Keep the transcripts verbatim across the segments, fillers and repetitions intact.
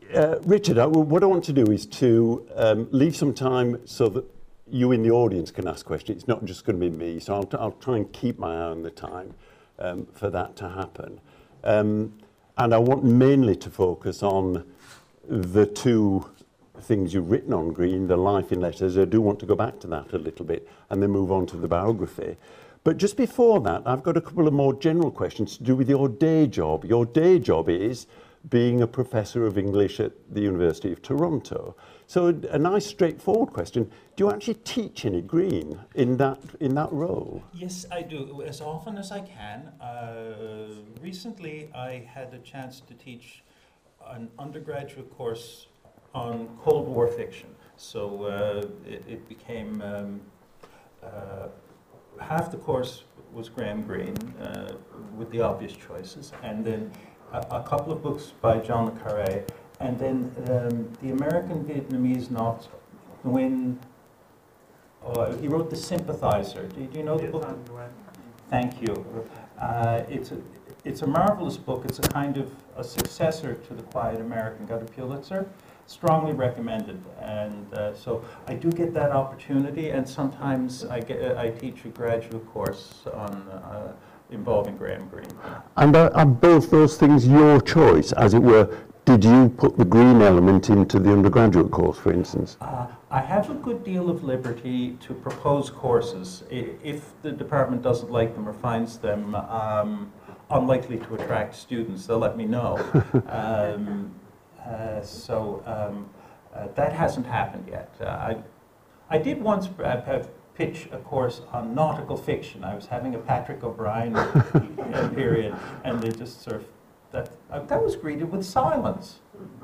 uh, Richard, I, what I want to do is to um, leave some time so that you in the audience can ask questions. It's not just going to be me, so I'll, I'll try and keep my eye on the time um, for that to happen. Um, and I want mainly to focus on the two things you've written on Green, the life in letters. I do want to go back to that a little bit and then move on to the biography. But just before that, I've got a couple of more general questions to do with your day job. Your day job is being a professor of English at the University of Toronto. So a, a nice straightforward question, do you actually teach any Green in that, in that role? Yes, I do, as often as I can. Uh, recently, I had a chance to teach an undergraduate course on Cold War fiction. So uh, it, it became, um, uh, half the course was Graham Greene, uh, with the obvious choices, and then a, a couple of books by John le Carré, and then um, the American Vietnamese novelist, Nguyen, oh, he wrote The Sympathizer. Do, do you know the book? Thank you. Uh, it's, a, it's a marvelous book. It's a kind of a successor to The Quiet American, got a Pulitzer. Strongly recommended, and uh, so I do get that opportunity, and sometimes I get I teach a graduate course on uh, involving Graham Greene. And are, are both those things your choice, as it were? Did you put the Green element into the undergraduate course, for instance? Uh, I have a good deal of liberty to propose courses. I, if the department doesn't like them or finds them um, unlikely to attract students, they'll let me know. Um, Uh, so um, uh, that hasn't happened yet. Uh, I, I did once uh, have pitch a course on nautical fiction. I was having a Patrick O'Brien period, and they just sort of, that, uh, that was greeted with silence.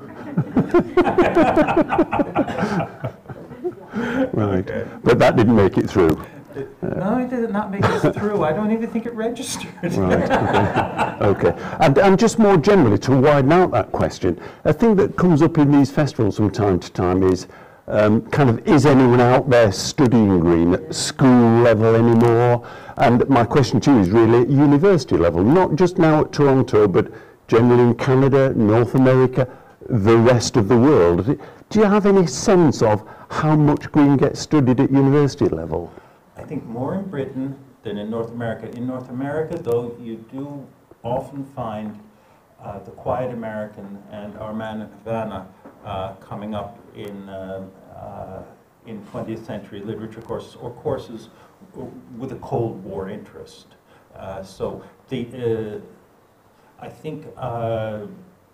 Right, okay. But that didn't make it through. No, it did not make it through. I don't even think it registered. Right, okay. Okay. And, and just more generally, to widen out that question, a thing that comes up in these festivals from time to time is um, kind of, is anyone out there studying Green at school level anymore? And my question to you is really at university level, not just now at Toronto, but generally in Canada, North America, the rest of the world. Do you have any sense of how much Green gets studied at university level? I think more in Britain than in North America. In North America, though, you do often find uh, The Quiet American and Our Man in Havana uh, coming up in, uh, uh, in twentieth century literature courses, or courses with a Cold War interest. Uh, so the, uh, I think uh,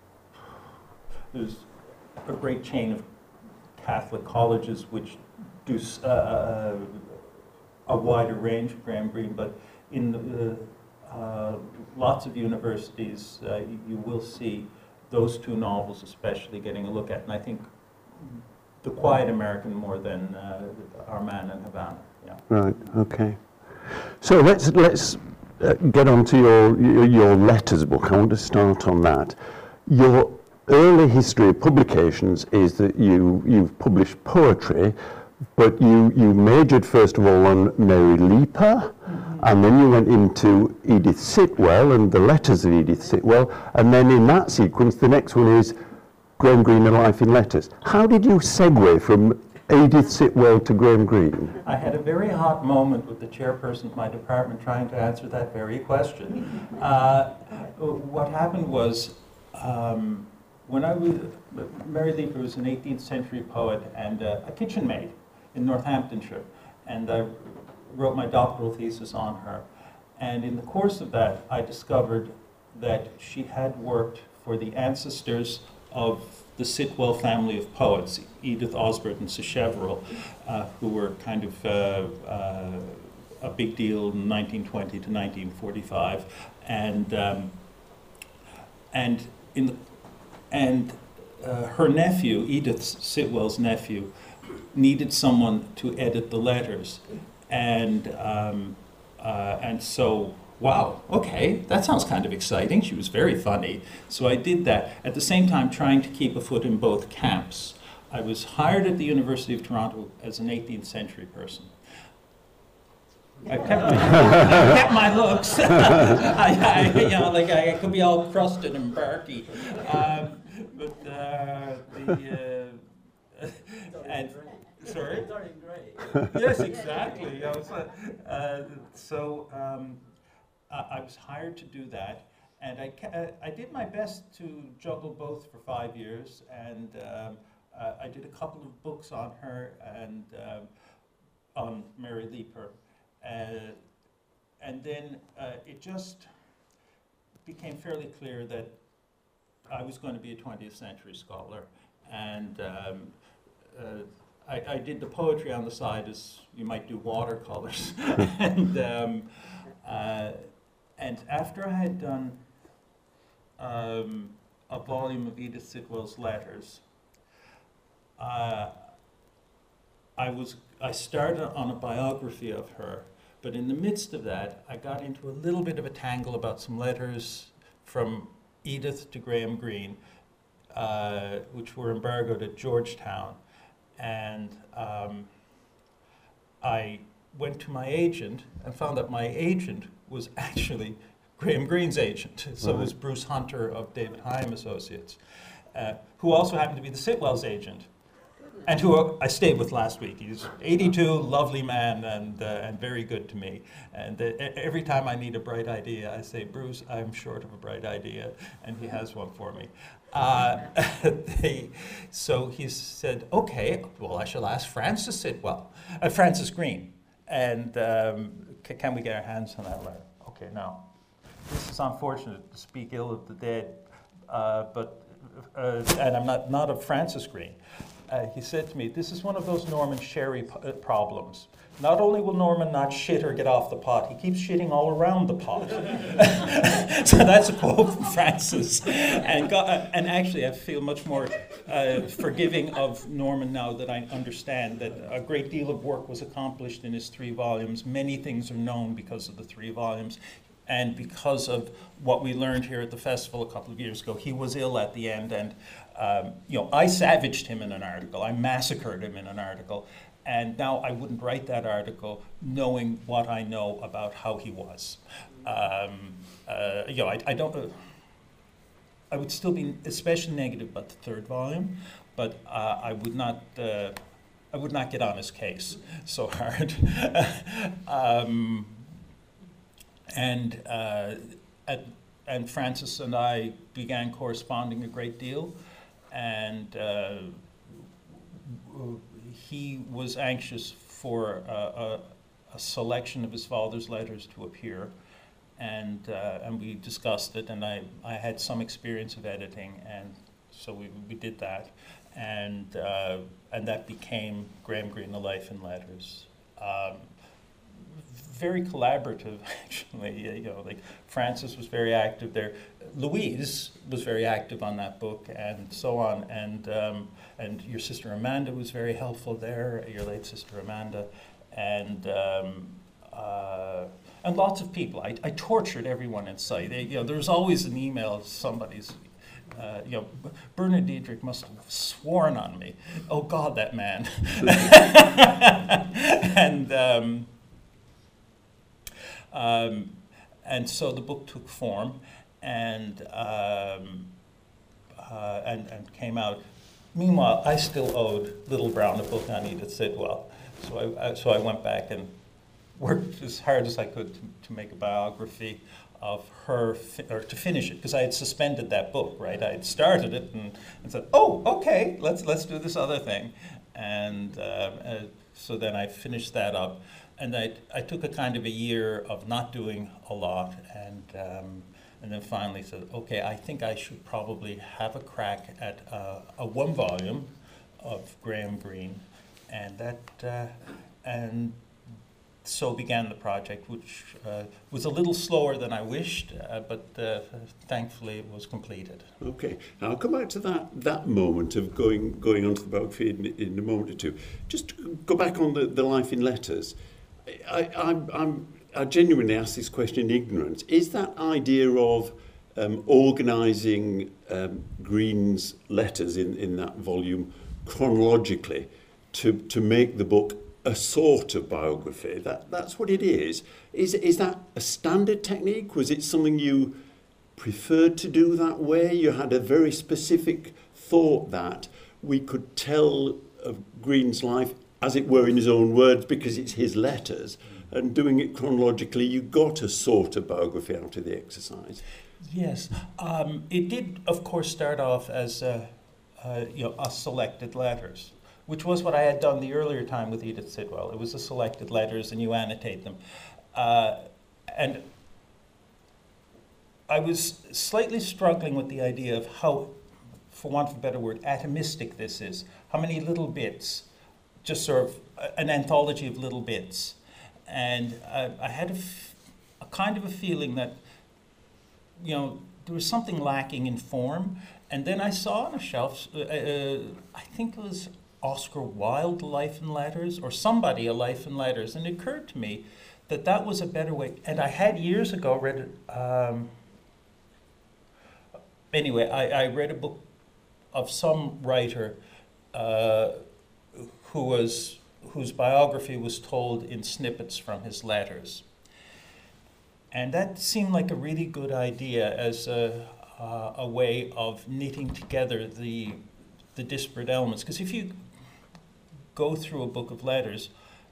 there's a great chain of Catholic colleges which do uh, a wider range of Graham Greene, but in the, uh, lots of universities, uh, you, you will see those two novels especially getting a look at, and I think The Quiet American more than uh, Our Man in Havana. Yeah. Right. Okay. So let's let's uh, get on to your, your your letters book. I want to start on that. Your early history of publications is that you you've published poetry. But you, you majored first of all on Mary Leaper, mm-hmm. and then you went into Edith Sitwell and the letters of Edith Sitwell, and then in that sequence the next one is Graham Greene, A Life in Letters. How did you segue from Edith Sitwell to Graham Greene? I had a very hot moment with the chairperson of my department trying to answer that very question. Uh, what happened was, um, when I was, Mary Leaper was an eighteenth century poet and uh, a kitchen maid in Northamptonshire, and I wrote my doctoral thesis on her. And in the course of that, I discovered that she had worked for the ancestors of the Sitwell family of poets, Edith Osbert and Sacheverell, uh, who were kind of uh, uh, a big deal in nineteen twenty to nineteen forty-five, and um, and in the, and uh, her nephew, Edith Sitwell's nephew, needed someone to edit the letters, and um, uh, and so, wow, okay, that sounds kind of exciting. She was very funny, so I did that. At the same time, trying to keep a foot in both camps. I was hired at the University of Toronto as an eighteenth century person. I kept my, I kept my looks. I, I, you know, like I, I could be all crusted and barky. Um, but uh, the uh, and sorry. Yes, exactly. You know, so uh, so um, I, I was hired to do that. And I, ca- I did my best to juggle both for five years, and um, uh, I did a couple of books on her and um, on Mary Leeper. Uh, and then uh, it just became fairly clear that I was going to be a twentieth century scholar. And um, uh, I, I did the poetry on the side as you might do watercolors. and, um, uh, and after I had done Um, a volume of Edith Sitwell's letters, Uh, I was I started on a biography of her, but in the midst of that, I got into a little bit of a tangle about some letters from Edith to Graham Greene, uh, which were embargoed at Georgetown, and um, I went to my agent and found that my agent was actually Graham Greene's agent. So it was Bruce Hunter of David Hyam Associates, uh, who also happened to be the Sitwell's agent, and who I stayed with last week. He's eighty-two, lovely man, and uh, and very good to me. And uh, every time I need a bright idea, I say, Bruce, I'm short of a bright idea, and he has one for me. Uh, they, so he said, okay, well, I shall ask Frances Sitwell, uh, Frances Greene, and um, c- can we get our hands on that letter? Okay, now. This is unfortunate to speak ill of the dead, uh, but uh, and I'm not, not of Francis Greene. Uh, he said to me, this is one of those Norman Sherry p- problems. Not only will Norman not shit or get off the pot, he keeps shitting all around the pot. So that's a quote from Francis. And, God, and actually, I feel much more uh, forgiving of Norman now that I understand that a great deal of work was accomplished in his three volumes. Many things are known because of the three volumes. And because of what we learned here at the festival a couple of years ago, he was ill at the end, and um, you know, I savaged him in an article. I massacred him in an article, and now I wouldn't write that article knowing what I know about how he was. Um, uh, you know, I, I don't. Uh, I would still be especially negative about the third volume, but uh, I would not. Uh, I would not get on his case so hard. um, And uh, at, and Francis and I began corresponding a great deal, and uh, he was anxious for a, a, a selection of his father's letters to appear, and uh, and we discussed it, and I, I had some experience of editing, and so we, we did that, and uh, and that became Graham Greene, The Life in Letters. Um, very collaborative, actually. You know, like Francis was very active there. Louise was very active on that book, and so on. And um, and your sister Amanda was very helpful there. Your late sister Amanda, and um, uh, and lots of people. I, I tortured everyone in sight. They, you know, there was always an email. Somebody's. Uh, you know, Bernard Diedrich must have sworn on me. Oh God, that man. and. Um, Um, and so the book took form, and um, uh, and and came out. Meanwhile, I still owed Little Brown a book on Edith Sitwell, so I, I so I went back and worked as hard as I could to, to make a biography of her, fi- or to finish it, because I had suspended that book. Right, I had started it and, and said, "Oh, okay, let's let's do this other thing," and uh, uh, so then I finished that up. And I, I took a kind of a year of not doing a lot, and um, and then finally said, okay, I think I should probably have a crack at uh, a one volume of Graham Greene, and that uh, and so began the project, which uh, was a little slower than I wished, uh, but uh, thankfully it was completed. Okay, now I'll come back to that that moment of going going on to the biography in, in a moment or two. Just go back on the, the Life in Letters. I, I'm, I'm, I genuinely ask this question in ignorance. Is that idea of um, organising um, Greene's letters in, in that volume chronologically to, to make the book a sort of biography? That, that's what it is. Is, is that a standard technique? Was it something you preferred to do that way? You had a very specific thought that we could tell of Green's life, as it were, in his own words, because it's his letters, and doing it chronologically, you got a sort of biography out of the exercise. Yes, um, it did, of course, start off as uh, uh, you know, a selected letters, which was what I had done the earlier time with Edith Sidwell. It was a selected letters, and you annotate them, uh, and I was slightly struggling with the idea of how, for want of a better word, atomistic this is. How many little bits, just sort of an anthology of little bits. And I, I had a, f- a kind of a feeling that, you know, there was something lacking in form. And then I saw on a shelf, uh, uh, I think it was Oscar Wilde, Life and Letters, or somebody, A Life and Letters. And it occurred to me that that was a better way. And I had years ago read it. Um, anyway, I, I read a book of some writer uh, who was whose biography was told in snippets from his letters. And that seemed like a really good idea as a, uh, a way of knitting together the, the disparate elements. Because if you go through a book of letters,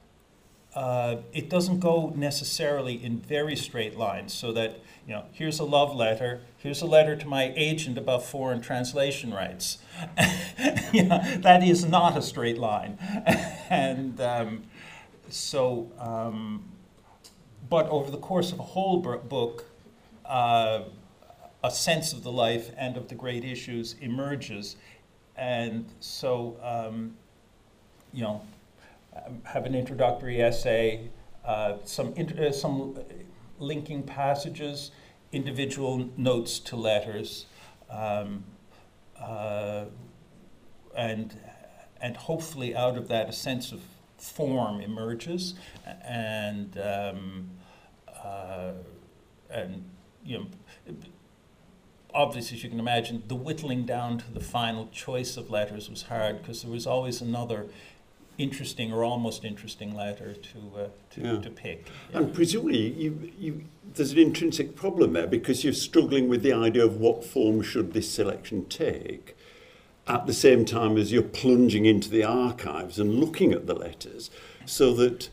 uh, it doesn't go necessarily in very straight lines, so that, you know, here's a love letter, here's a letter to my agent about foreign translation rights. You know, that is not a straight line. And um, so, um, but over the course of a whole book, uh, a sense of the life and of the great issues emerges. And so, um, you know, have an introductory essay, uh, some inter- uh, some linking passages, individual notes to letters, um, uh, and and hopefully out of that a sense of form emerges, and um, uh, and you know, obviously, as you can imagine, the whittling down to the final choice of letters was hard because there was always another interesting or almost interesting letter to uh, to, yeah. to pick. And presumably, you, you, there's an intrinsic problem there because you're struggling with the idea of what form should this selection take, at the same time as you're plunging into the archives and looking at the letters, so that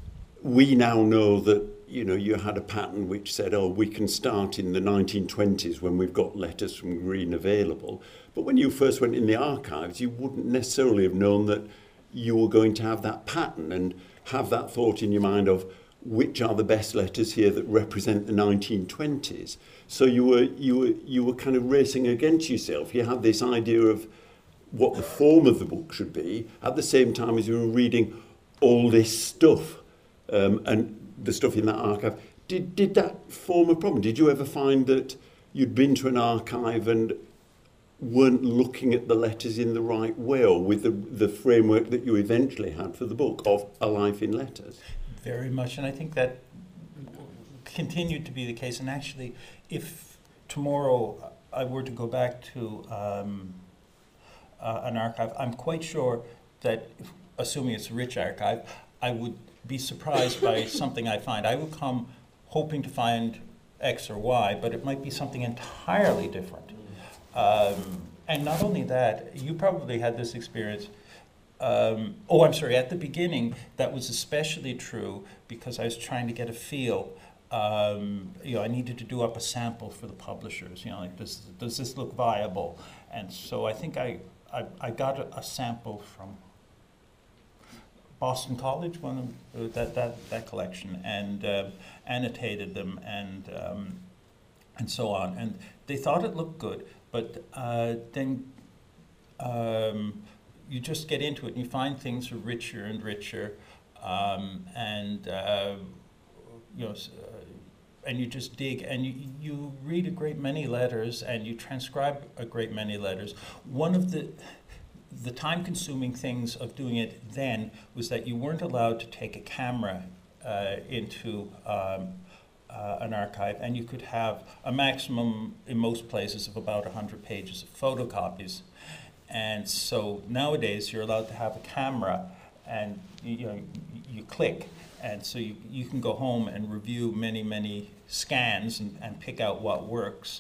we now know that, you know, you had a pattern which said, oh, we can start in the nineteen twenties when we've got letters from Green available. But when you first went in the archives, you wouldn't necessarily have known that you were going to have that pattern and have that thought in your mind of which are the best letters here that represent the nineteen twenties. So you were you were you were kind of racing against yourself. You had this idea of what the form of the book should be at the same time as you were reading all this stuff um, and the stuff in that archive. Did did that form a problem? Did you ever find that you'd been to an archive and weren't looking at the letters in the right way, or with the, the framework that you eventually had for the book of A Life in Letters? Very much, and I think that continued to be the case. And actually, if tomorrow I were to go back to um, uh, an archive, I'm quite sure that, if, assuming it's a rich archive, I would be surprised by something I find. I would come hoping to find X or Y, but it might be something entirely different. Um, and not only that, you probably had this experience. Um, oh, I'm sorry, at the beginning, that was especially true because I was trying to get a feel. Um, you know, I needed to do up a sample for the publishers. You know, like, does, does this look viable? And so I think I, I, I got a, a sample from Boston College, one of uh, that, that, that collection, and uh, annotated them and, um, and so on. And they thought it looked good. But uh, then um, you just get into it and you find things are richer and richer, um, and uh, you know, uh, and you just dig and you, you read a great many letters and you transcribe a great many letters. One of the the time-consuming things of doing it then was that you weren't allowed to take a camera uh, into um, Uh, an archive, and you could have a maximum in most places of about one hundred pages of photocopies. And so nowadays you're allowed to have a camera and you, you know, you click, and so you, you can go home and review many, many scans and, and pick out what works.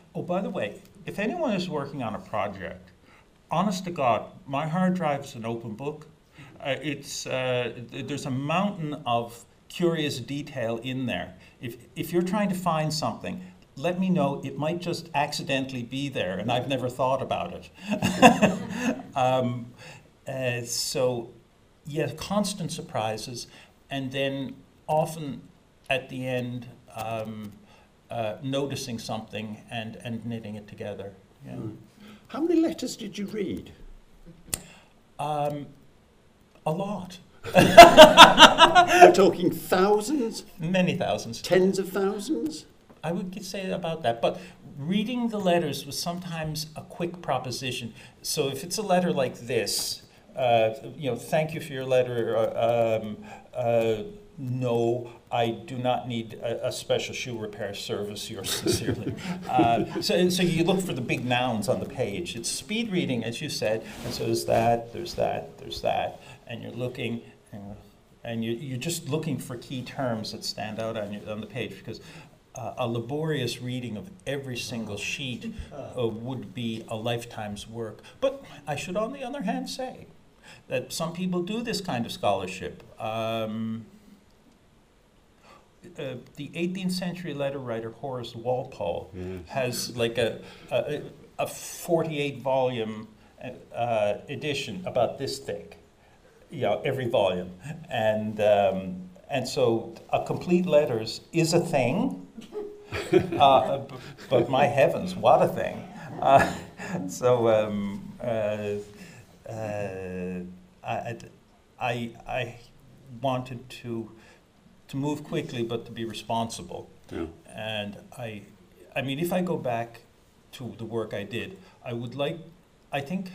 Oh, by the way, if anyone is working on a project, honest to God, my hard drive is an open book. Uh, it's uh, there's a mountain of curious detail in there. If if you're trying to find something, let me know. It might just accidentally be there, and I've never thought about it. um, uh, so, yeah, constant surprises, and then often at the end, um, uh, noticing something and and knitting it together. Yeah. Mm. How many letters did you read? Um, a lot. We're talking thousands? Many thousands. Tens of thousands? I would say about that. But reading the letters was sometimes a quick proposition. So if it's a letter like this, uh, you know, thank you for your letter. Uh, um, uh, no, I do not need a, a special shoe repair service. Yours sincerely. uh, so, so you look for the big nouns on the page. It's speed reading, as you said. And so there's that, there's that, there's that, and you're looking, and, and you, you're just looking for key terms that stand out on your, on the page, because uh, a laborious reading of every single sheet uh, would be a lifetime's work. But I should, on the other hand, say that some people do this kind of scholarship. Um, Uh, the eighteenth century letter writer Horace Walpole yes. has like a, a, a forty-eight volume uh, edition about this thick, you know, every volume. And, um, and so a complete letters is a thing, uh, b- but my heavens, what a thing. Uh, so um, uh, uh, I, I, I wanted to to move quickly, but to be responsible. Yeah. And I, I mean, if I go back to the work I did, I would like, I think,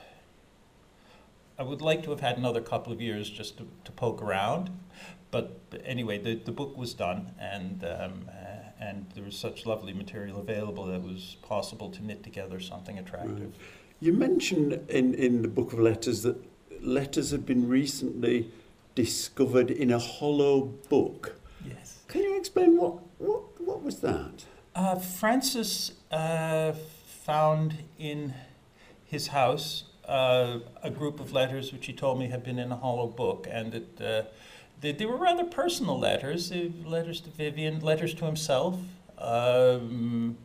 I would like to have had another couple of years just to, to poke around. But, but anyway, the, the book was done, and um, uh, and there was such lovely material available that it was possible to knit together something attractive. Right. You mentioned in, in the Book of Letters that letters had been recently discovered in a hollow book. Yes. Can you explain what what, what was that? Uh, Francis uh, found in his house uh, a group of letters which he told me had been in a hollow book, and that uh, they, they were rather personal letters. They, letters to Vivian, letters to himself, um,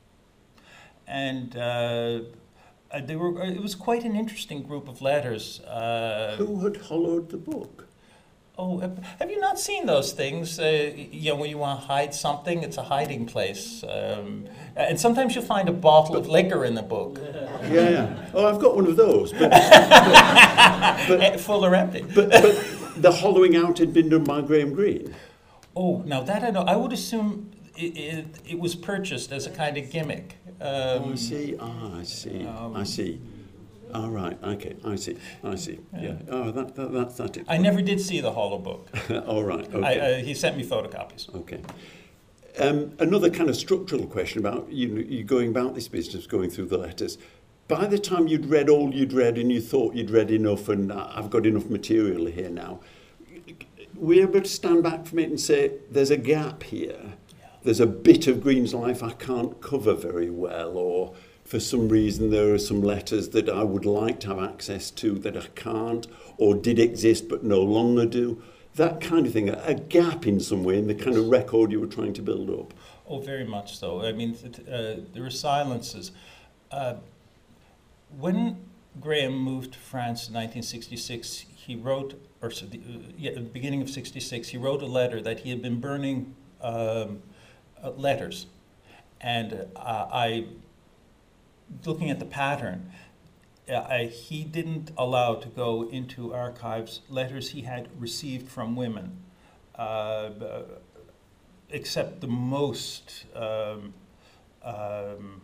and. Uh, Uh, they were. It was quite an interesting group of letters. Uh, Who had hollowed the book? Oh, have you not seen those things? Uh, you know, when you want to hide something, it's a hiding place. Um, and sometimes you'll find a bottle of liquor in the book. Yeah, yeah. Oh, I've got one of those. But, but, but, full or empty. But, but the hollowing out had been done by Graham Greene. Oh, now that I know. I would assume it, it, it was purchased as a kind of gimmick. Um, oh, I see. Ah, I see. Um, I see. All oh, right. Okay. I see. I see. Yeah. yeah. Oh, that, that, that, that's it. I never did see the hollow book. All right. Okay. I, uh, he sent me photocopies. Okay. Um, another kind of structural question about you, you going about this business, going through the letters. By the time you'd read all you'd read and you thought you'd read enough and I've got enough material here now, were you able to stand back from it and say, there's a gap here? There's a bit of Greene's life I can't cover very well, or for some reason there are some letters that I would like to have access to that I can't, or did exist but no longer do. That kind of thing, a gap in some way in the kind of record you were trying to build up. Oh, very much so. I mean, uh, there were silences. Uh, when Graham moved to France in nineteen sixty-six, he wrote, or so the, uh, yeah, at the beginning of sixty-six, he wrote a letter that he had been burning um, Uh, letters, and uh, I, looking at the pattern, uh, I, he didn't allow to go into archives letters he had received from women, uh, except the most um, um,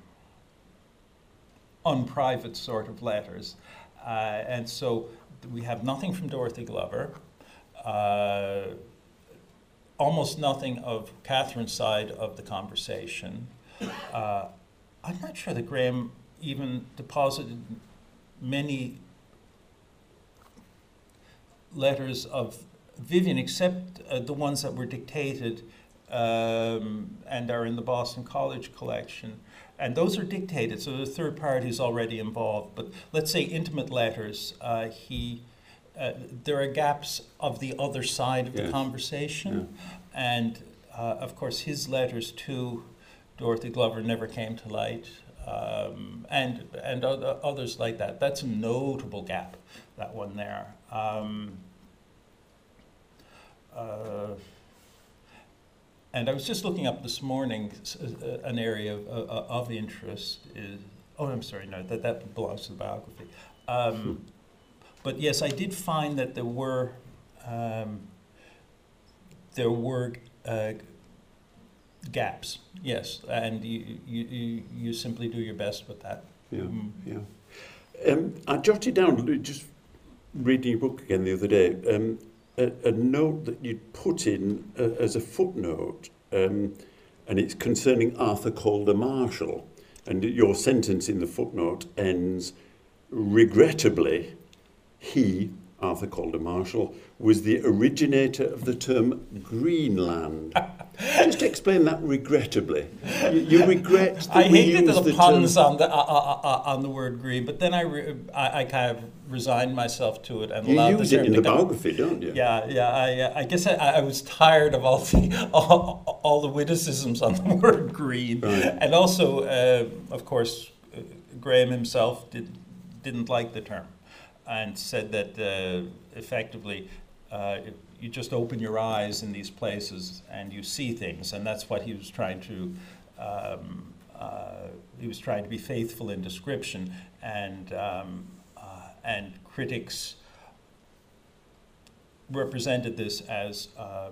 unprivate sort of letters, uh, and so we have nothing from Dorothy Glover. Uh, Almost nothing of Catherine's side of the conversation. Uh, I'm not sure that Graham even deposited many letters of Vivian, except uh, the ones that were dictated um, and are in the Boston College collection. and those are dictated, so the third party is already involved. But let's say intimate letters, uh, he, uh, there are gaps of the other side of Yes. the conversation, yeah. and uh, of course his letters to Dorothy Glover never came to light, um, and and other, others like that. That's a notable gap, that one there. Um, uh, And I was just looking up this morning, uh, an area of, uh, of interest is, oh, I'm sorry, no, that, that belongs to the biography. Um, hmm. But yes, I did find that there were, um, there were uh, gaps, yes, and you, you, you simply do your best with that. Yeah, mm. yeah. Um, I jotted down, just reading your book again the other day, um, A, a note that you'd put in uh, as a footnote, um, and it's concerning Arthur Calder Marshall. And your sentence in the footnote ends, regrettably, he, Arthur Calder Marshall, was the originator of the term Greenland. Just explain that regrettably. You, you regret that I we hated use the, the puns term... on the uh, uh, on the word green, but then I, re I I kind of resigned myself to it and you allowed use the it term in to the come. biography, don't you? Yeah, yeah. I, uh, I guess I, I was tired of all the all, all the witticisms on the word green, Right. and also, uh, of course, uh, Graham himself did didn't like the term, and said that uh, effectively. Uh, you just open your eyes in these places and you see things, and that's what he was trying to um, uh, he was trying to be faithful in description, and um, uh, and critics represented this as uh,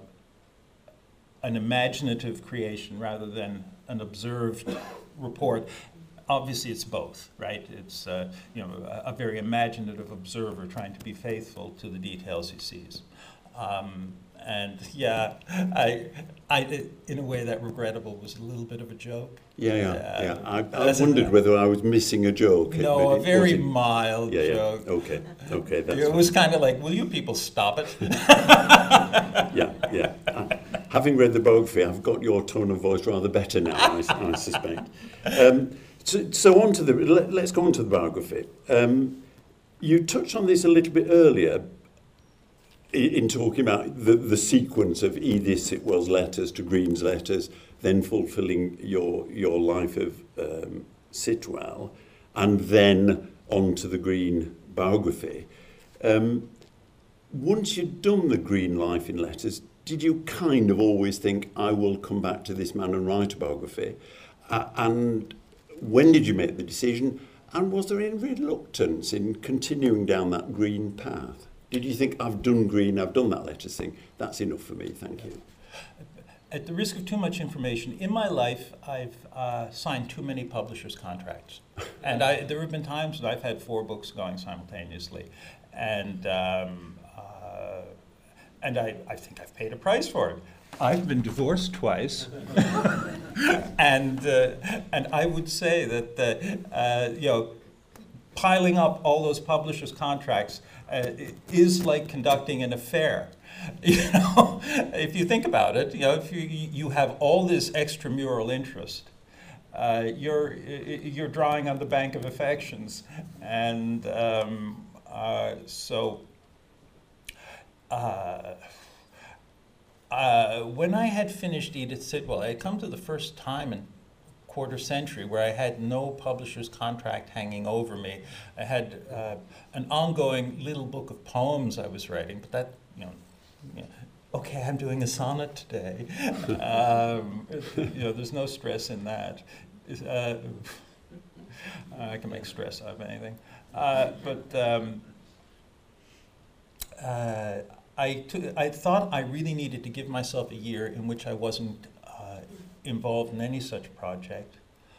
an imaginative creation rather than an observed report. Obviously, it's both, right? It's uh, you know a, a very imaginative observer trying to be faithful to the details he sees. Um, and yeah, I, I, in a way, that regrettable was a little bit of a joke. Yeah, yeah, uh, yeah. I, I wondered whether I was missing a joke. No, a it very wasn't. mild yeah, joke. Yeah. Okay, okay. That's it was kind of like, will you people stop it? yeah, yeah. Uh, having read the biography, I've got your tone of voice rather better now, I, I suspect. Um, so, so on to the, let, let's go on to the biography. Um, you touched on this a little bit earlier, in talking about the, the sequence of Edith Sitwell's letters to Green's letters, then fulfilling your your life of um, Sitwell, and then on to the Green biography. Um, once you'd done the Green life in letters, did you kind of always think, I will come back to this man and write a biography? Uh, and when did you make the decision? And was there any reluctance in continuing down that Green path? Did you think, I've done Green, I've done that letters thing, that's enough for me, thank you? At the risk of too much information, in my life, I've uh, signed too many publishers' contracts. And I, there have been times when I've had four books going simultaneously. And, um, uh, and I, I think I've paid a price for it. I've been divorced twice. and, uh, and I would say that, uh, uh, you know, piling up all those publishers' contracts uh, is like conducting an affair. You know, if you think about it, you know, if you you have all this extramural interest, uh, you're you're drawing on the bank of affections, and um, uh, so. Uh, uh, when I had finished Edith Sitwell, I had come to the first time in quarter century where I had no publisher's contract hanging over me. I had uh, an ongoing little book of poems I was writing, but that, you know, you know okay, I'm doing a sonnet today. um, you know, there's no stress in that. Uh, I can make stress out of anything. Uh, but um, uh, I, I thought I really needed to give myself a year in which I wasn't involved in any such project.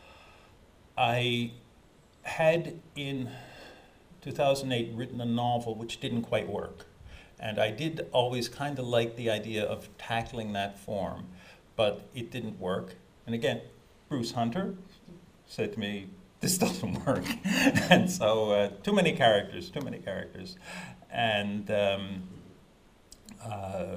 I had in two thousand eight written a novel which didn't quite work, and I did always kind of like the idea of tackling that form, but it didn't work. And again, Bruce Hunter said to me, this doesn't work. And so uh, too many characters, too many characters. And um, uh,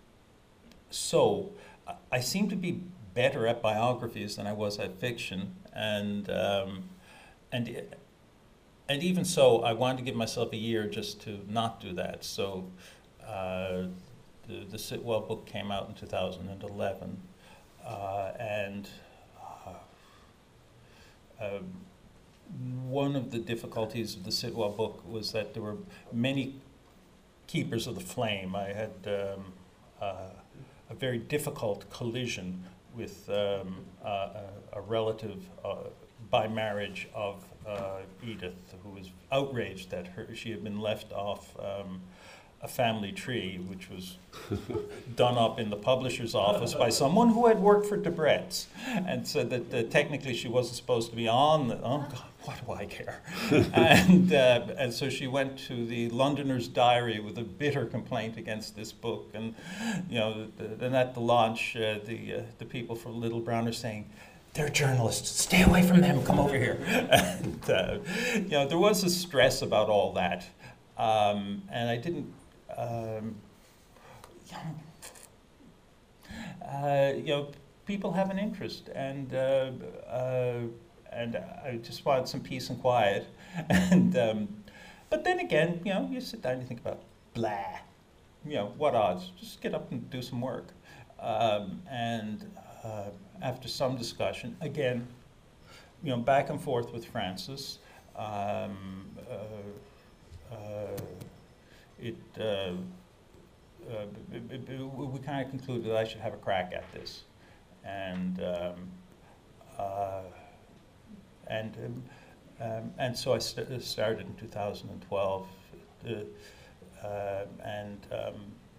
so I seem to be better at biographies than I was at fiction, and um, and and even so, I wanted to give myself a year just to not do that. So uh, the the Sitwell book came out in two thousand eleven, uh, and uh, um, one of the difficulties of the Sitwell book was that there were many keepers of the flame. I had um, uh, a very difficult collision with um, uh, a, a relative uh, by marriage of uh, Edith, who was outraged that her, she had been left off um, a family tree, which was done up in the publisher's office by someone who had worked for Debrett's, and said that uh, technically she wasn't supposed to be on the, oh God, what do I care? and, uh, and so she went to the Londoner's Diary with a bitter complaint against this book, and you know, and at the launch, uh, the, uh, the people from Little Brown are saying, they're journalists, stay away from them, come over here. and, uh, you know, there was a stress about all that, um, and I didn't, Um, uh, you know, people have an interest, and uh, uh, and I just wanted some peace and quiet. and um, but then again, you know, you sit down and you think about blah, you know, what odds? Just get up and do some work. Um, and uh, after some discussion, again, you know, back and forth with Frances. Um, uh, uh, It, uh, uh, b- b- b- we kind of concluded that I should have a crack at this, and um, uh, and um, um, and so I st- started in two thousand twelve, uh, uh, and um,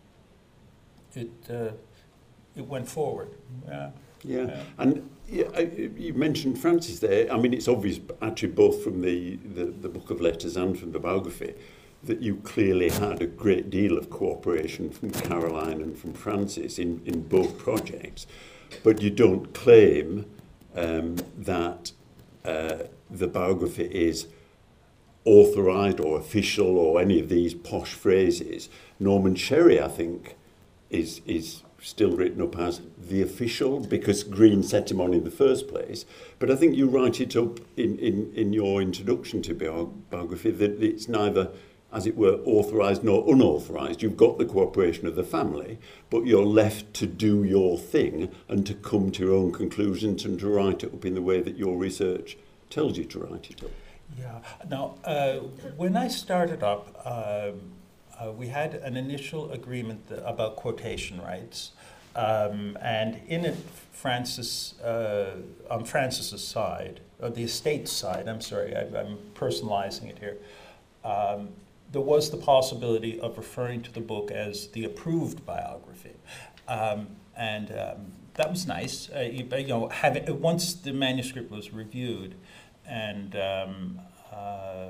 it uh, it went forward. Yeah. Yeah, yeah. and yeah, I- you mentioned Frances there. I mean, it's obvious, actually, both from the, the, the book of letters and from the biography, that you clearly had a great deal of cooperation from Caroline and from Frances in, in both projects, but you don't claim um, that uh, the biography is authorised or official or any of these posh phrases. Norman Sherry, I think, is is still written up as the official because Green set him on in the first place. But I think you write it up in, in, in your introduction to bio- biography that it's neither, as it were, authorised nor unauthorised. You've got the cooperation of the family, but you're left to do your thing and to come to your own conclusions and to write it up in the way that your research tells you to write it up. Yeah. Now, uh, when I started up, um, uh, we had an initial agreement about quotation rights, um, and in it, Frances, uh, on Frances's side, or the estate's side, I'm sorry, I, I'm personalising it here. Um, there was the possibility of referring to the book as the approved biography. Um, and um, that was nice. Uh, you, you know, have it, once the manuscript was reviewed, and um, uh,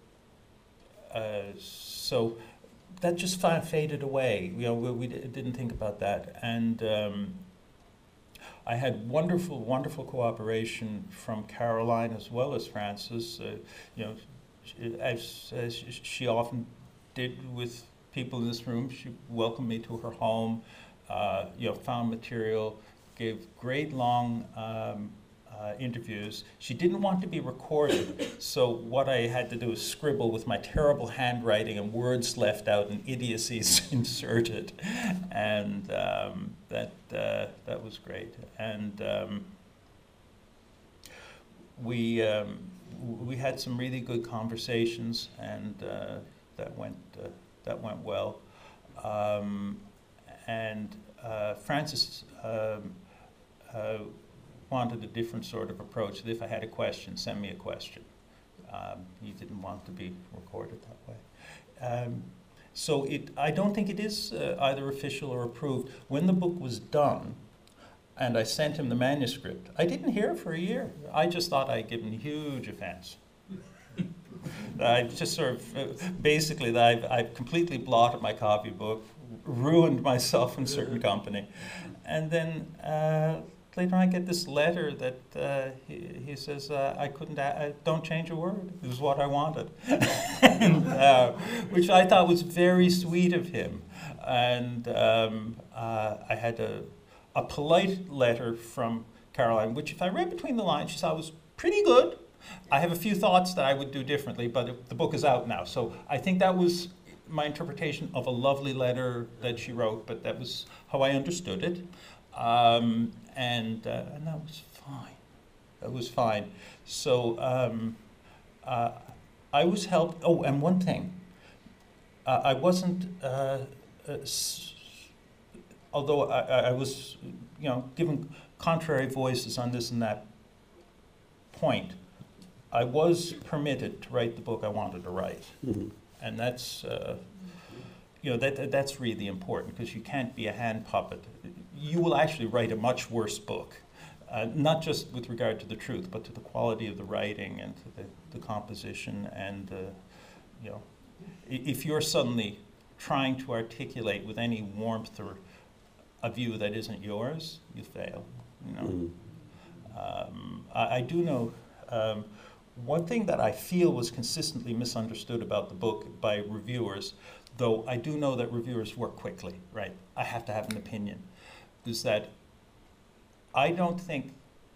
uh, so that just kind of faded away. You know, we, we didn't think about that. And um, I had wonderful, wonderful cooperation from Caroline as well as Frances. Uh, you know, As, as she often did with people in this room, she welcomed me to her home, uh, you know, found material, gave great long um, uh, interviews. She didn't want to be recorded, so what I had to do was scribble with my terrible handwriting and words left out and idiocies inserted, and um, that uh, that was great. And um, we. Um, We had some really good conversations, and uh, that went uh, that went well. Um, and uh, Frances um, uh, wanted a different sort of approach. That if I had a question, send me a question. Um, he didn't want to be recorded that way. Um, so it, I don't think it is uh, either official or approved. When the book was done, and I sent him the manuscript, I didn't hear for a year. I just thought I'd given huge offense. I just sort of, uh, basically, that I've, I've completely blotted my copybook, ruined myself in certain company. And then uh, later I get this letter that uh, he, he says, uh, I couldn't, I, don't change a word. It was what I wanted. and, uh, which I thought was very sweet of him. And um, uh, I had a, a polite letter from Caroline, which if I read between the lines, she said I was pretty good. I have a few thoughts that I would do differently, but it, the book is out now. So I think that was my interpretation of a lovely letter that she wrote, but that was how I understood it. Um, and, uh, and that was fine. That was fine. So um, uh, I was helped. Oh, and one thing. Uh, I wasn't, uh, uh, s although I, I was, you know, given contrary voices on this and that point, I was permitted to write the book I wanted to write. Mm-hmm. And that's, uh, you know, that, that's really important, because you can't be a hand puppet. You will actually write a much worse book, uh, not just with regard to the truth, but to the quality of the writing and to the, the composition. And, uh, you know, if you're suddenly trying to articulate with any warmth or a view that isn't yours, you fail, you know. Mm. Um, I, I do know um, one thing that I feel was consistently misunderstood about the book by reviewers, though I do know that reviewers work quickly, right? I have to have an opinion, is that I don't think,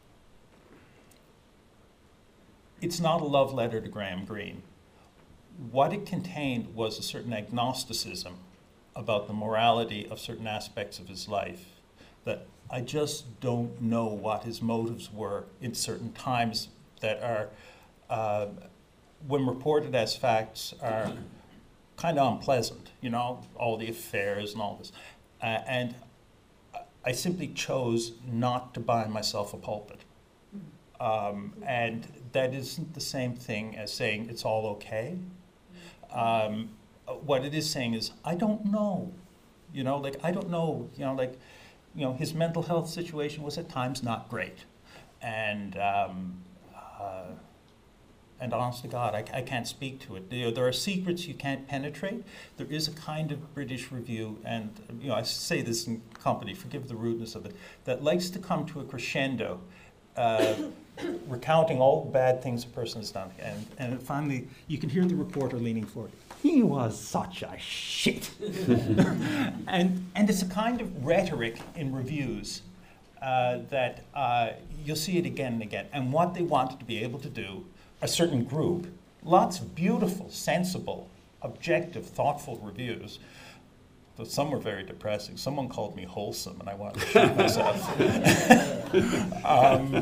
it's not a love letter to Graham Greene. What it contained was a certain agnosticism about the morality of certain aspects of his life, that I just don't know what his motives were in certain times that are, uh, when reported as facts, are kind of unpleasant, you know, all the affairs and all this. Uh, and I simply chose not to buy myself a pulpit. Um, and that isn't the same thing as saying it's all okay. Um, what it is saying is, I don't know, you know, like, I don't know, you know, like, you know, his mental health situation was at times not great. And, um, uh, and honest to God, I, I can't speak to it. You know, there are secrets you can't penetrate. There is a kind of British review, and, you know, I say this in company, forgive the rudeness of it, that likes to come to a crescendo, uh, recounting all the bad things a person has done. And, and finally, you can hear the reporter leaning forward. He was such a shit. and, and it's a kind of rhetoric in reviews uh, that uh, you'll see it again and again. And what they wanted to be able to do, a certain group, lots of beautiful, sensible, objective, thoughtful reviews, but some were very depressing. Someone called me wholesome, and I wanted to shoot myself. um,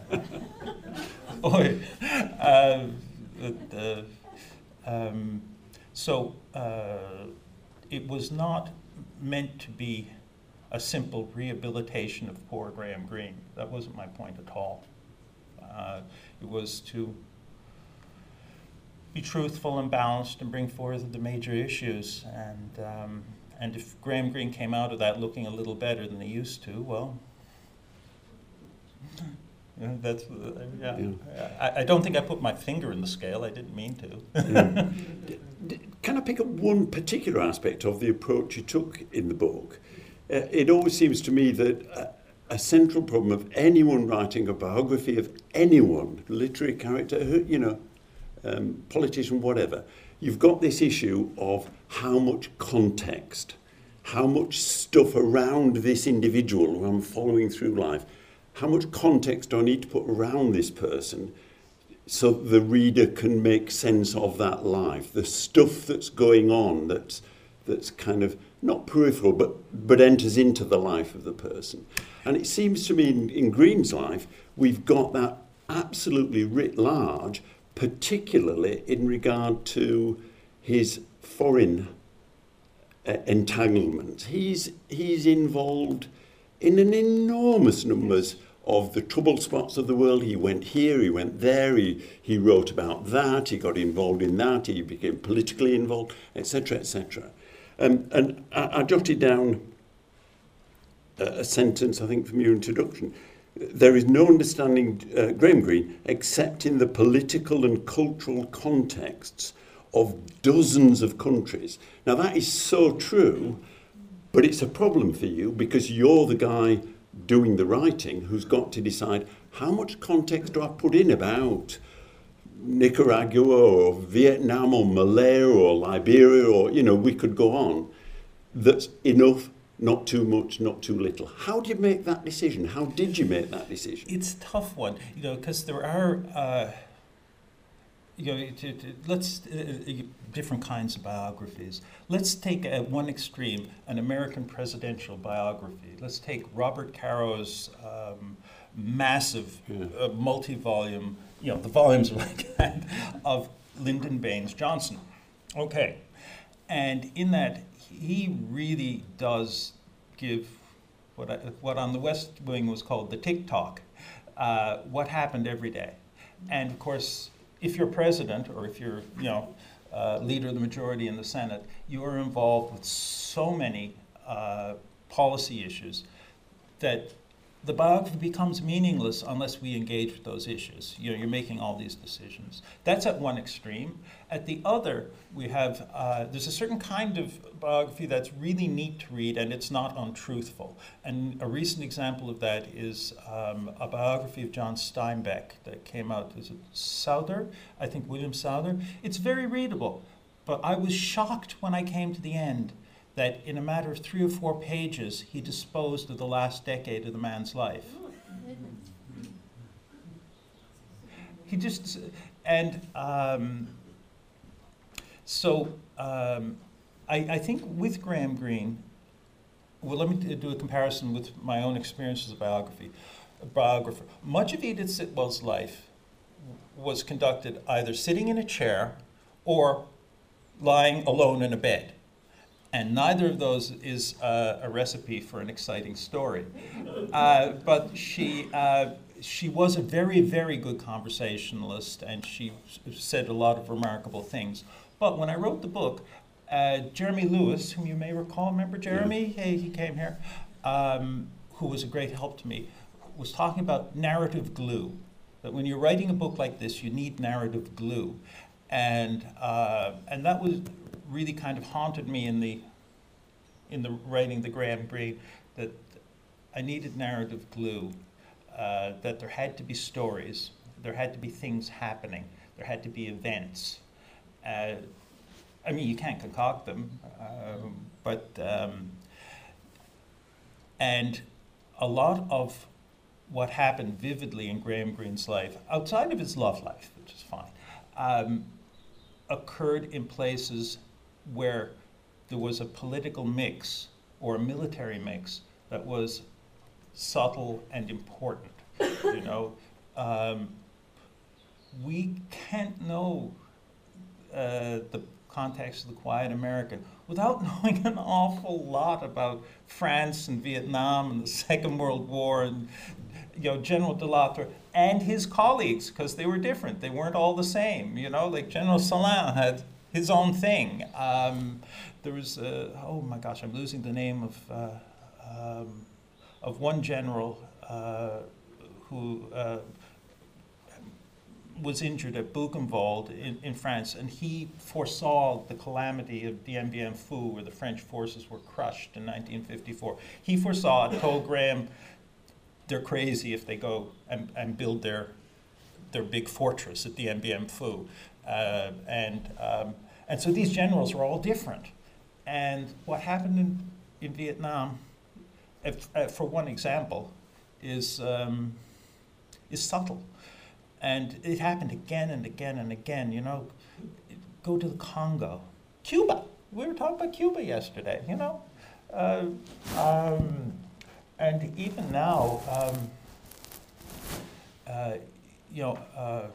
boy, uh, the, the, um, so uh, it was not meant to be a simple rehabilitation of poor Graham Greene. That wasn't my point at all. Uh, it was to be truthful and balanced and bring forth the major issues. And um, and if Graham Greene came out of that looking a little better than he used to, well, yeah, that's uh, yeah. yeah. I, I don't think I put my finger in the scale. I didn't mean to. yeah. Can I pick up one particular aspect of the approach you took in the book? Uh, it always seems to me that uh, a central problem of anyone writing a biography of anyone, literary character, you know, um, politician, whatever, you've got this issue of how much context, how much stuff around this individual who I'm following through life, how much context do I need to put around this person so the reader can make sense of that life, the stuff that's going on that's that's kind of not peripheral but but enters into the life of the person. And it seems to me in, in Greene's life we've got that absolutely writ large, particularly in regard to his foreign uh, entanglements. He's he's involved in an enormous numbers of the troubled spots of the world. He went here, he went there, he, he wrote about that, he got involved in that, he became politically involved, et cetera, et cetera. Um, and I, I jotted down a, a sentence, I think, from your introduction. There is no understanding uh, Graham Greene except in the political and cultural contexts of dozens of countries. Now that is so true, but it's a problem for you because you're the guy doing the writing who's got to decide how much context do I put in about Nicaragua or Vietnam or Malaya or Liberia or, you know, we could go on, that's enough Not too much, not too little. How do you make that decision? How did you make that decision? It's a tough one, you know, because there are, uh, you know, to, to, let's, uh, different kinds of biographies. Let's take at one extreme an American presidential biography. Let's take Robert Caro's um, massive, yeah. uh, multi-volume, you know, the volumes are like that, of Lyndon Baines Johnson. Okay, and in that, he really does give what, I, what on the West Wing was called the tick-tock, uh, what happened every day. And of course, if you're president, or if you're, you know, uh, leader of the majority in the Senate, you are involved with so many uh, policy issues that the biography becomes meaningless unless we engage with those issues. You know, you're making all these decisions. That's at one extreme. At the other, we have, uh, there's a certain kind of biography that's really neat to read, and it's not untruthful. And a recent example of that is um, a biography of John Steinbeck that came out, is it Souther? I think William Souther. It's very readable, but I was shocked when I came to the end that in a matter of three or four pages, he disposed of the last decade of the man's life. He just, and um, so um, I, I think with Graham Greene, well, let me do a comparison with my own experience as a biography, a biographer. Much of Edith Sitwell's life was conducted either sitting in a chair or lying alone in a bed. And neither of those is uh, a recipe for an exciting story. Uh, but she, uh, she was a very, very good conversationalist, and she said a lot of remarkable things. But when I wrote the book, uh, Jeremy Lewis, whom you may recall, remember Jeremy? Hey, he came here, um, who was a great help to me, was talking about narrative glue. That when you're writing a book like this, you need narrative glue. And, uh, and that was really kind of haunted me in the in the writing the Graham Greene, that I needed narrative glue, uh, that there had to be stories, there had to be things happening, there had to be events. Uh, I mean, you can't concoct them, uh, but um, and a lot of what happened vividly in Graham Greene's life, outside of his love life, which is fine, um, occurred in places where there was a political mix or a military mix that was subtle and important. You know, um, we can't know uh, the context of the Quiet American without knowing an awful lot about France and Vietnam and the Second World War and, you know, General de Lattre and his colleagues, because they were different. They weren't all the same. You know, like General Salan had his own thing. Um, there was, uh, oh my gosh, I'm losing the name of uh, um, of one general uh, who uh, was injured at Buchenwald in, in France, and he foresaw the calamity of Dien Bien Phu, where the French forces were crushed in nineteen fifty-four. He foresaw it, told Graham, they're crazy if they go and, and build their their big fortress at Dien Bien Phu. Uh, and um, and so these generals were all different. And what happened in, in Vietnam, if, uh, for one example, is um, is subtle. And it happened again and again and again. You know, go to the Congo, Cuba. We were talking about Cuba yesterday. You know, uh, um, and even now, um, uh, you know, uh,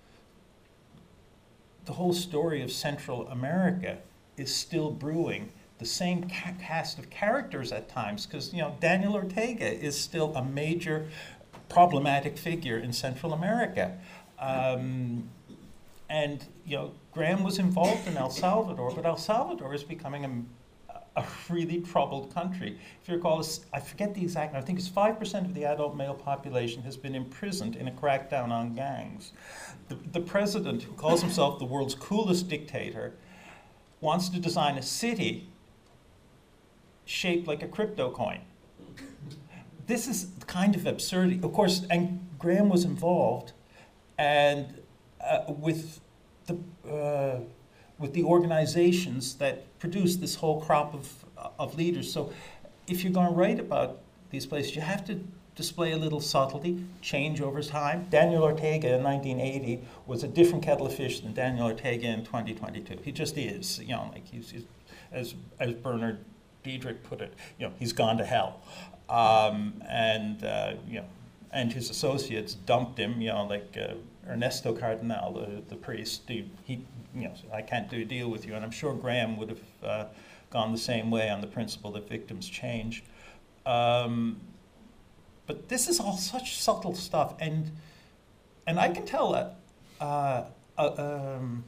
the whole story of Central America is still brewing. The same ca cast of characters at times, because, you know, Daniel Ortega is still a major problematic figure in Central America. Um, and, you know, Graham was involved in El Salvador, but El Salvador is becoming a, a really troubled country. If you recall, I forget the exact number, I think it's five percent of the adult male population has been imprisoned in a crackdown on gangs. The, the president, who calls himself the world's coolest dictator, wants to design a city shaped like a crypto coin. This is the kind of absurdity. Of course, and Graham was involved, and uh, with the uh, with the organizations that produced this whole crop of of leaders. So if you're going to write about these places, you have to display a little subtlety, change over time. Daniel Ortega in nineteen eighty was a different kettle of fish than Daniel Ortega in twenty twenty-two. He just is, you know, like he's, he's as as Bernard Diedrich put it, you know, he's gone to hell, um, and uh, you know, and his associates dumped him, you know, like uh, Ernesto Cardenal, the the priest. He, he, you know, I can't do a deal with you, and I'm sure Graham would have uh, gone the same way on the principle that victims change. Um, But this is all such subtle stuff, and and I can tell that uh, uh, um,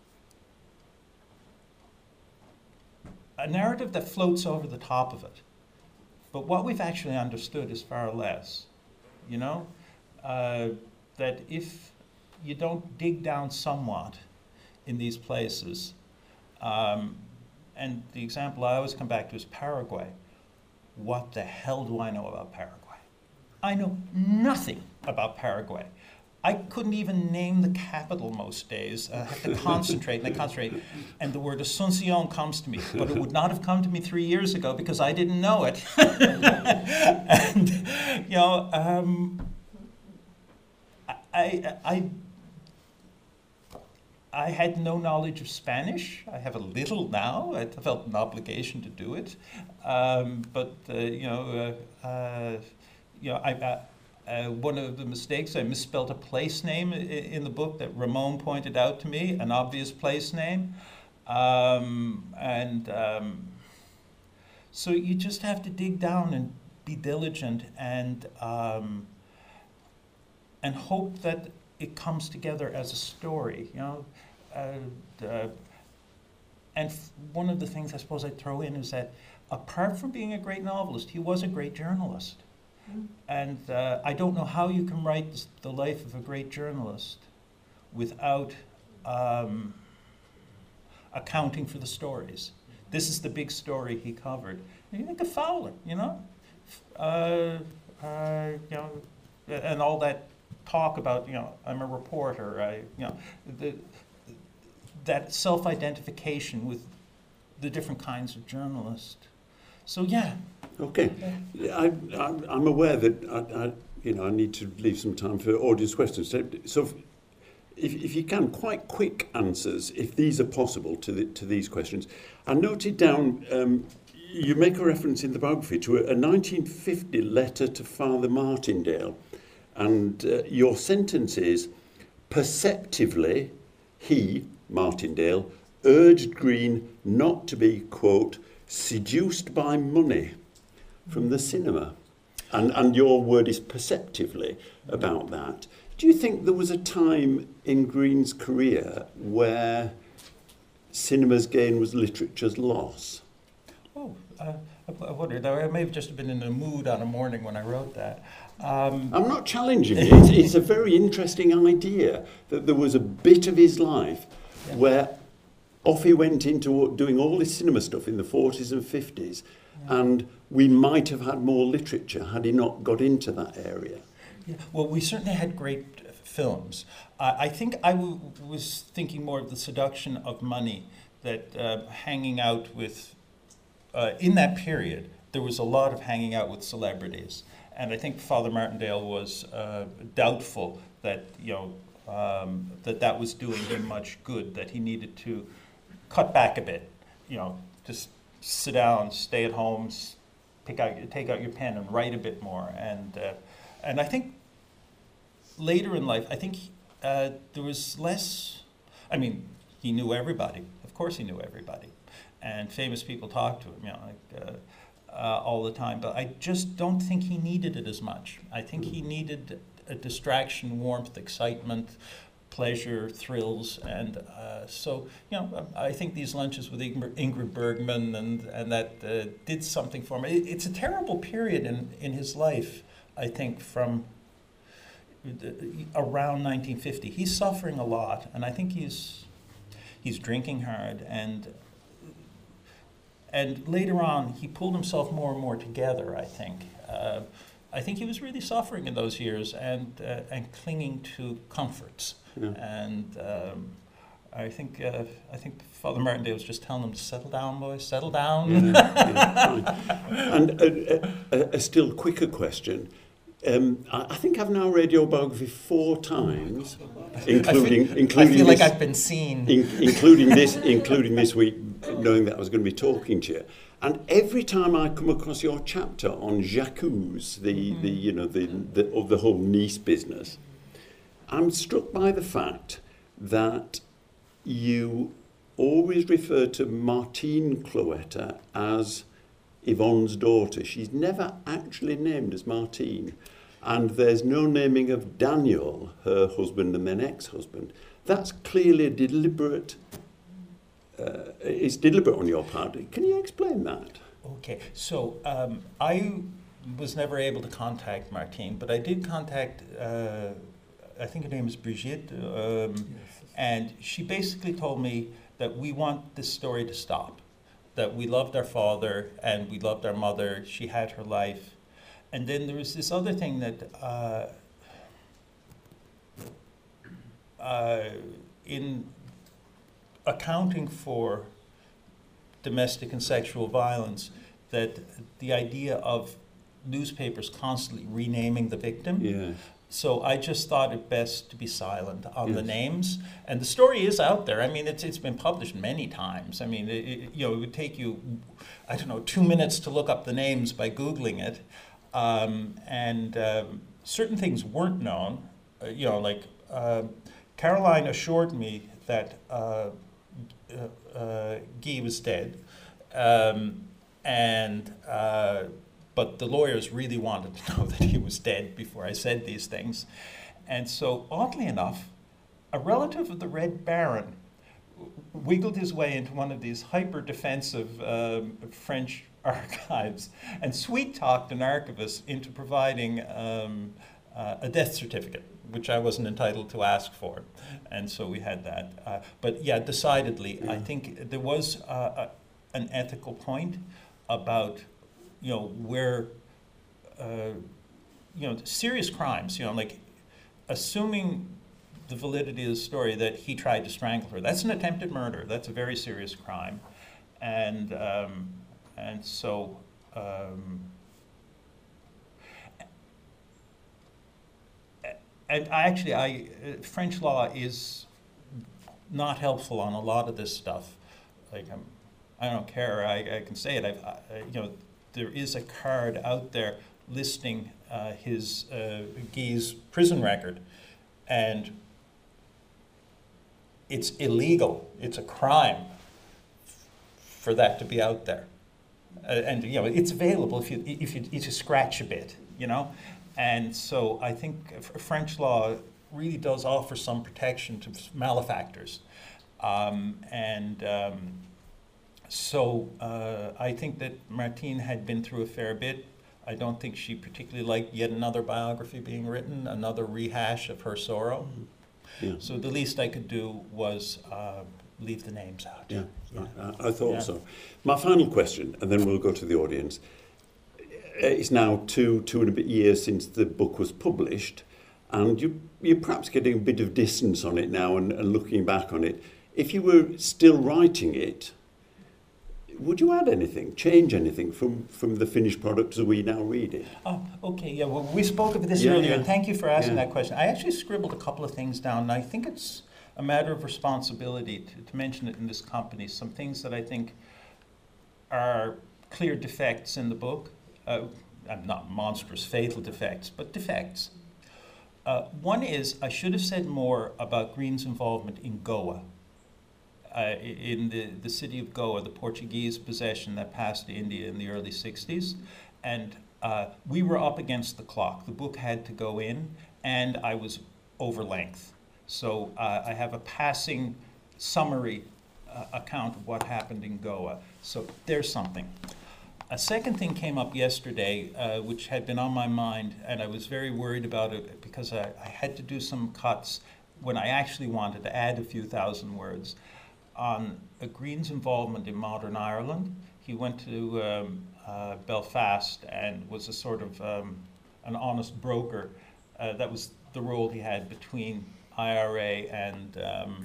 a narrative that floats over the top of it, but what we've actually understood is far less. You know, uh, that if you don't dig down somewhat in these places, um, and the example I always come back to is Paraguay. What the hell do I know about Paraguay? I know nothing about Paraguay. I couldn't even name the capital most days. I have to concentrate and I concentrate. And the word Asuncion comes to me, but it would not have come to me three years ago because I didn't know it. And, you know, um, I, I, I had no knowledge of Spanish. I have a little now. I felt an obligation to do it. Um, but, uh, you know, uh, uh, You know, I, uh, uh, one of the mistakes, I misspelled a place name in, in the book that Ramon pointed out to me, an obvious place name. Um, and um, so you just have to dig down and be diligent and, um, and hope that it comes together as a story, you know. Uh, uh, and f one of the things I suppose I'd throw in is that apart from being a great novelist, he was a great journalist. And uh, I don't know how you can write the life of a great journalist without um, accounting for the stories. This is the big story he covered. And you think of Fowler, you know, uh, uh, you know, and all that talk about, you know, I'm a reporter. I, you know, the, that self-identification with the different kinds of journalists. So yeah. Okay, I, I, I'm aware that I, I, you know, I need to leave some time for audience questions. So, so if, if you can, quite quick answers, if these are possible, to the, to these questions. I noted down. Um, you make a reference in the biography to a, a nineteen fifty letter to Father Martindale, and uh, your sentence is, perceptively, he, Martindale, urged Green not to be, quote, seduced by money from the cinema. And, and your word is perceptively about that. Do you think there was a time in Green's career where cinema's gain was literature's loss? Oh, uh, I wondered. I may have just been in a mood on a morning when I wrote that. Um, I'm not challenging you. It's, it's a very interesting idea that there was a bit of his life yeah. where off he went into doing all this cinema stuff in the forties and fifties, yeah. and we might have had more literature had he not got into that area. Yeah. Well, we certainly had great films. Uh, I think I w was thinking more of the seduction of money, that uh, hanging out with, uh, in that period, there was a lot of hanging out with celebrities. And I think Father Martindale was uh, doubtful that, you know, um, that that was doing him much good, that he needed to cut back a bit, you know, just sit down, stay at home, pick out, take out your pen and write a bit more. And, uh, and I think later in life, I think uh, there was less, I mean, he knew everybody. Of course he knew everybody. And famous people talked to him, you know, like, uh, uh, all the time. But I just don't think he needed it as much. I think he needed a distraction, warmth, excitement, pleasure, thrills, and uh, so, you know, I think these lunches with Ingrid Bergman and, and that uh, did something for him. It, it's a terrible period in, in his life, I think, from around nineteen fifty. He's suffering a lot, and I think he's, he's drinking hard, and, and later on, he pulled himself more and more together, I think. Uh, I think he was really suffering in those years and, uh, and clinging to comforts. Yeah. And um, I think uh, I think Father Martindale was just telling them to settle down, boys, settle down. Yeah, yeah, fine. And a, a, a still quicker question. Um, I, I think I've now read your biography four times, including I feel, including I feel this, like I've been seen. in, including this, including this week, knowing that I was going to be talking to you. And every time I come across your chapter on J'accuse, the, mm-hmm. the you know the, the of the whole Nice business, I'm struck by the fact that you always refer to Martine Cloetta as Yvonne's daughter. She's never actually named as Martine. And there's no naming of Daniel, her husband and then ex-husband. That's clearly a deliberate, uh, it's deliberate on your part. Can you explain that? Okay, so um, I was never able to contact Martine, but I did contact, uh, I think her name is Brigitte, um, yes. And she basically told me that we want this story to stop, that we loved our father and we loved our mother. She had her life. And then there was this other thing that uh, uh, in accounting for domestic and sexual violence, that the idea of newspapers constantly renaming the victim. Yeah. So I just thought it best to be silent on yes. the names. And the story is out there. I mean, it's it's been published many times. I mean, it, it, you know, it would take you, I don't know, two minutes to look up the names by Googling it. Um, and um, certain things weren't known. Uh, you know, like uh, Caroline assured me that uh, uh, uh, Guy was dead. Um, and... Uh, But the lawyers really wanted to know that he was dead before I said these things. And so, oddly enough, a relative of the Red Baron wiggled his way into one of these hyper-defensive um, French archives and sweet-talked an archivist into providing um, uh, a death certificate, which I wasn't entitled to ask for. And so we had that. Uh, but yeah, decidedly, yeah. I think there was uh, a, an ethical point about you know, where, uh, you know, serious crimes, you know, like assuming the validity of the story that he tried to strangle her. That's an attempted murder. That's a very serious crime. And, um, and so, um, and I actually, I, uh, French law is not helpful on a lot of this stuff. Like, I'm, I don't care, I, I can say it, I've, I, you know, there is a card out there listing uh, his uh, Guy's prison record, and it's illegal. It's a crime for that to be out there, uh, and you know it's available if you if you if you scratch a bit, you know, and so I think French law really does offer some protection to malefactors, um, and. Um, So uh, I think that Martine had been through a fair bit. I don't think she particularly liked yet another biography being written, another rehash of her sorrow. Yeah. So the least I could do was uh, leave the names out. Yeah, yeah. I, I thought yeah. so. My final question, and then we'll go to the audience. It's now two, two and a bit years since the book was published, and you, you're perhaps getting a bit of distance on it now and, and looking back on it. If you were still writing it, would you add anything, change anything from, from the finished product as we now read it? Oh, okay, yeah, well, we spoke of this yeah, earlier, yeah. and thank you for asking yeah. that question. I actually scribbled a couple of things down, and I think it's a matter of responsibility to, to mention it in this company, some things that I think are clear defects in the book, uh, not monstrous, fatal defects, but defects. Uh, one is, I should have said more about Green's involvement in Goa. Uh, in the, the city of Goa, the Portuguese possession that passed to India in the early sixties. And uh, we were up against the clock. The book had to go in, and I was over length. So uh, I have a passing summary uh, account of what happened in Goa. So there's something. A second thing came up yesterday, uh, which had been on my mind, and I was very worried about it because I, I had to do some cuts when I actually wanted to add a few thousand words. On uh, Green's involvement in modern Ireland. He went to um, uh, Belfast and was a sort of um, an honest broker. Uh, that was the role he had between I R A and um,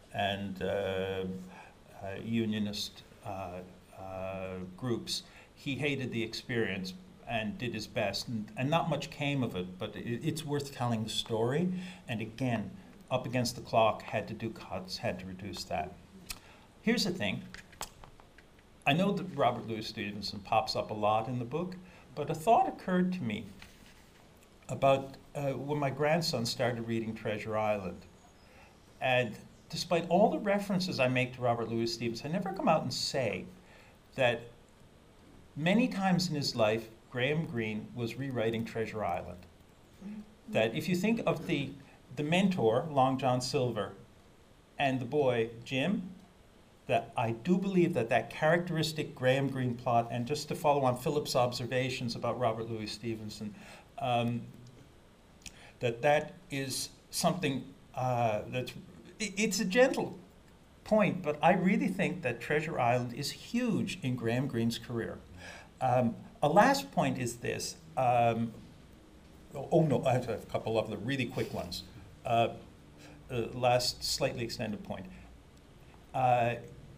and uh, uh, unionist uh, uh, groups. He hated the experience and did his best, and, and not much came of it, but it, it's worth telling the story. And again, up against the clock, had to do cuts, had to reduce that. Here's the thing. I know that Robert Louis Stevenson pops up a lot in the book, but a thought occurred to me about uh, when my grandson started reading Treasure Island. And despite all the references I make to Robert Louis Stevenson, I never come out and say that many times in his life, Graham Greene was rewriting Treasure Island. That if you think of the, the mentor, Long John Silver, and the boy, Jim, that I do believe that that characteristic Graham Greene plot, and just to follow on Philip's observations about Robert Louis Stevenson, um, that that is something uh, that's, it, it's a gentle point, but I really think that Treasure Island is huge in Graham Greene's career. Um, a last point is this. Um, oh, oh no, I have a couple of the really quick ones. Uh, uh, last slightly extended point. Uh,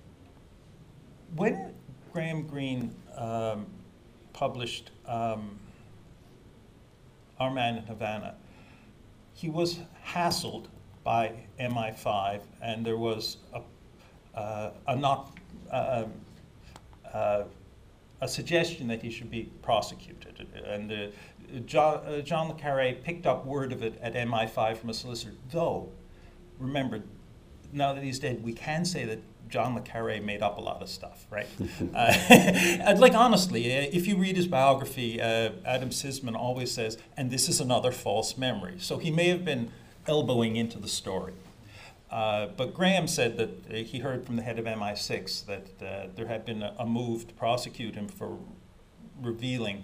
when Graham Greene um, published um, Our Man in Havana, he was hassled by M I five, and there was a, uh, a not uh, uh, a suggestion that he should be prosecuted. And uh, John, uh, John le Carré picked up word of it at M I five from a solicitor, though, remember, now that he's dead, we can say that John le Carré made up a lot of stuff, right? uh, and like, honestly, uh, if you read his biography, uh, Adam Sisman always says, and this is another false memory. So he may have been elbowing into the story. Uh, but Graham said that uh, he heard from the head of M I six that uh, there had been a, a move to prosecute him for revealing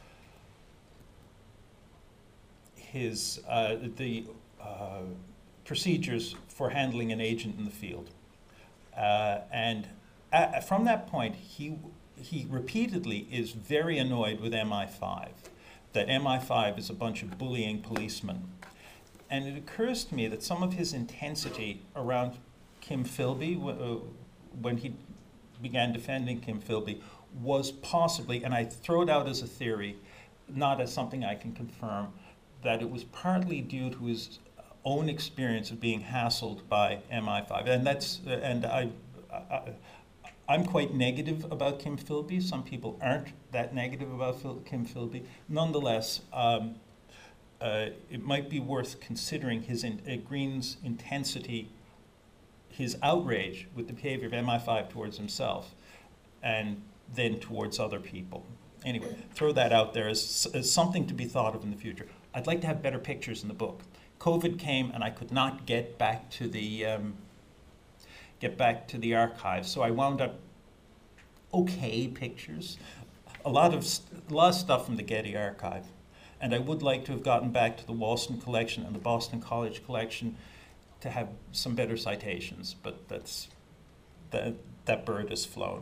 his, uh, the uh, procedures for handling an agent in the field. Uh, and at, from that point, he, he repeatedly is very annoyed with M I five, that M I five is a bunch of bullying policemen. And it occurs to me that some of his intensity around Kim Philby, uh, when he began defending Kim Philby, was possibly, and I throw it out as a theory, not as something I can confirm, that it was partly due to his own experience of being hassled by M I five. And that's, uh, and I, I, I'm quite negative about Kim Philby. Some people aren't that negative about Phil, Kim Philby. Nonetheless, um, uh, it might be worth considering his in, uh, Greene's intensity, his outrage with the behavior of M I five towards himself, and then towards other people. Anyway, throw that out there as, as something to be thought of in the future. I'd like to have better pictures in the book. COVID came and I could not get back to the um, get back to the archive, so I wound up okay pictures, a lot of a lot of stuff from the Getty archive, and I would like to have gotten back to the Walston collection and the Boston College collection to have some better citations, but that's that that bird has flown.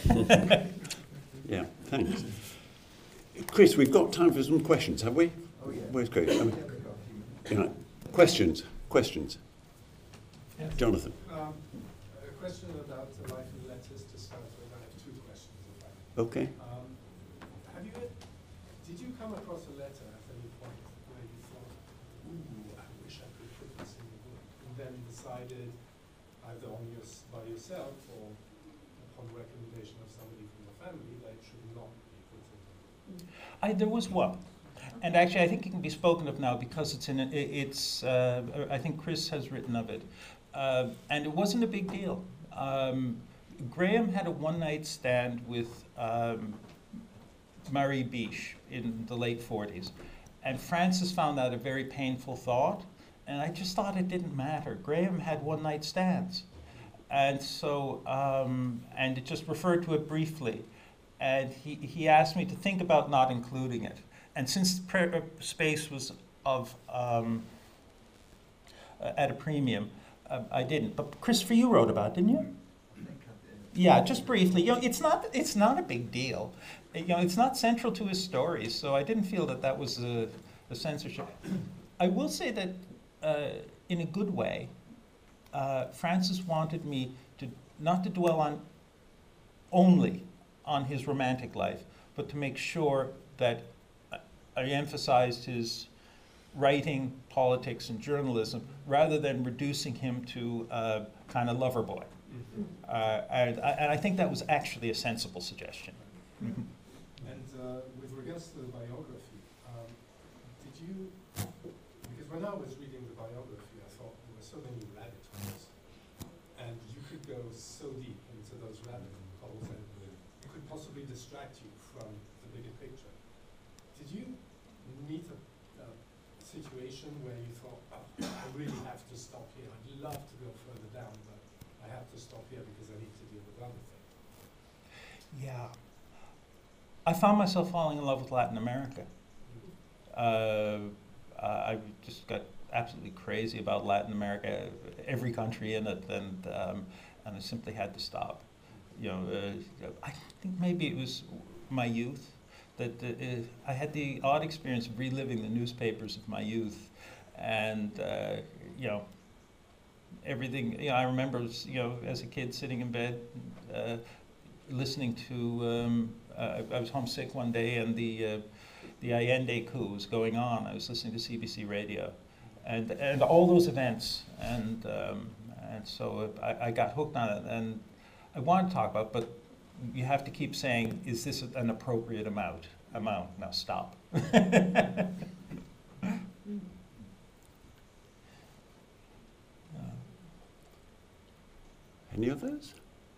Yeah, thanks. Chris, we've got time for some questions, have we? Oh, yeah. Where's Chris? I mean, you know, questions, questions. Yes. Jonathan. Um, a question about the life and letters to start with. I have two questions, in fact. Okay. Um, have you, did you come across a letter at any point where you thought, ooh, I wish I could put this in the book, and then decided either on your, by yourself or upon recommendation of somebody from the family that it should not be put in the book? I, there was one. And actually, I think it can be spoken of now because it's in. A, it's. Uh, I think Chris has written of it, uh, and it wasn't a big deal. Um, Graham had a one-night stand with um, Marie Biche in the late forties, and Frances found that a very painful thought. And I just thought it didn't matter. Graham had one-night stands, and so um, and it just referred to it briefly, and he he asked me to think about not including it. And since the space was of um, uh, at a premium, uh, I didn't. But Christopher, you wrote about it, didn't you? Yeah, just briefly. You know, it's not it's not a big deal. You know, it's not central to his stories, so I didn't feel that that was a, a censorship. I will say that uh, in a good way, uh, Francis wanted me to not to dwell on only on his romantic life, but to make sure that I emphasized his writing, politics, and journalism, rather than reducing him to a kind of lover boy. Mhm. Uh, and, I- and I think that was actually a sensible suggestion. Mhm. And uh, with regards to the biography, um, did you, because when I was reading the biography, I thought there were so many rabbit holes, and you could go so deep into those rabbit holes, and it could possibly distract you from the bigger picture. Did you meet a, a situation where you thought, oh, I really have to stop here, I'd love to go further down, but I have to stop here because I need to deal with other things? Yeah. I found myself falling in love with Latin America. Uh, I just got absolutely crazy about Latin America, every country in it, and um, and I simply had to stop. You know, uh, I think maybe it was my youth that uh, I had the odd experience of reliving the newspapers of my youth, and uh, you know, everything. You know, I remember, you know, as a kid sitting in bed, uh, listening to. Um, Uh, I was homesick one day, and the uh, the Allende coup was going on. I was listening to C B C radio, and and all those events, and um, and so I, I got hooked on it, and I wanted to talk about it, but you have to keep saying, is this an appropriate amount? Amount? Now stop. Any others?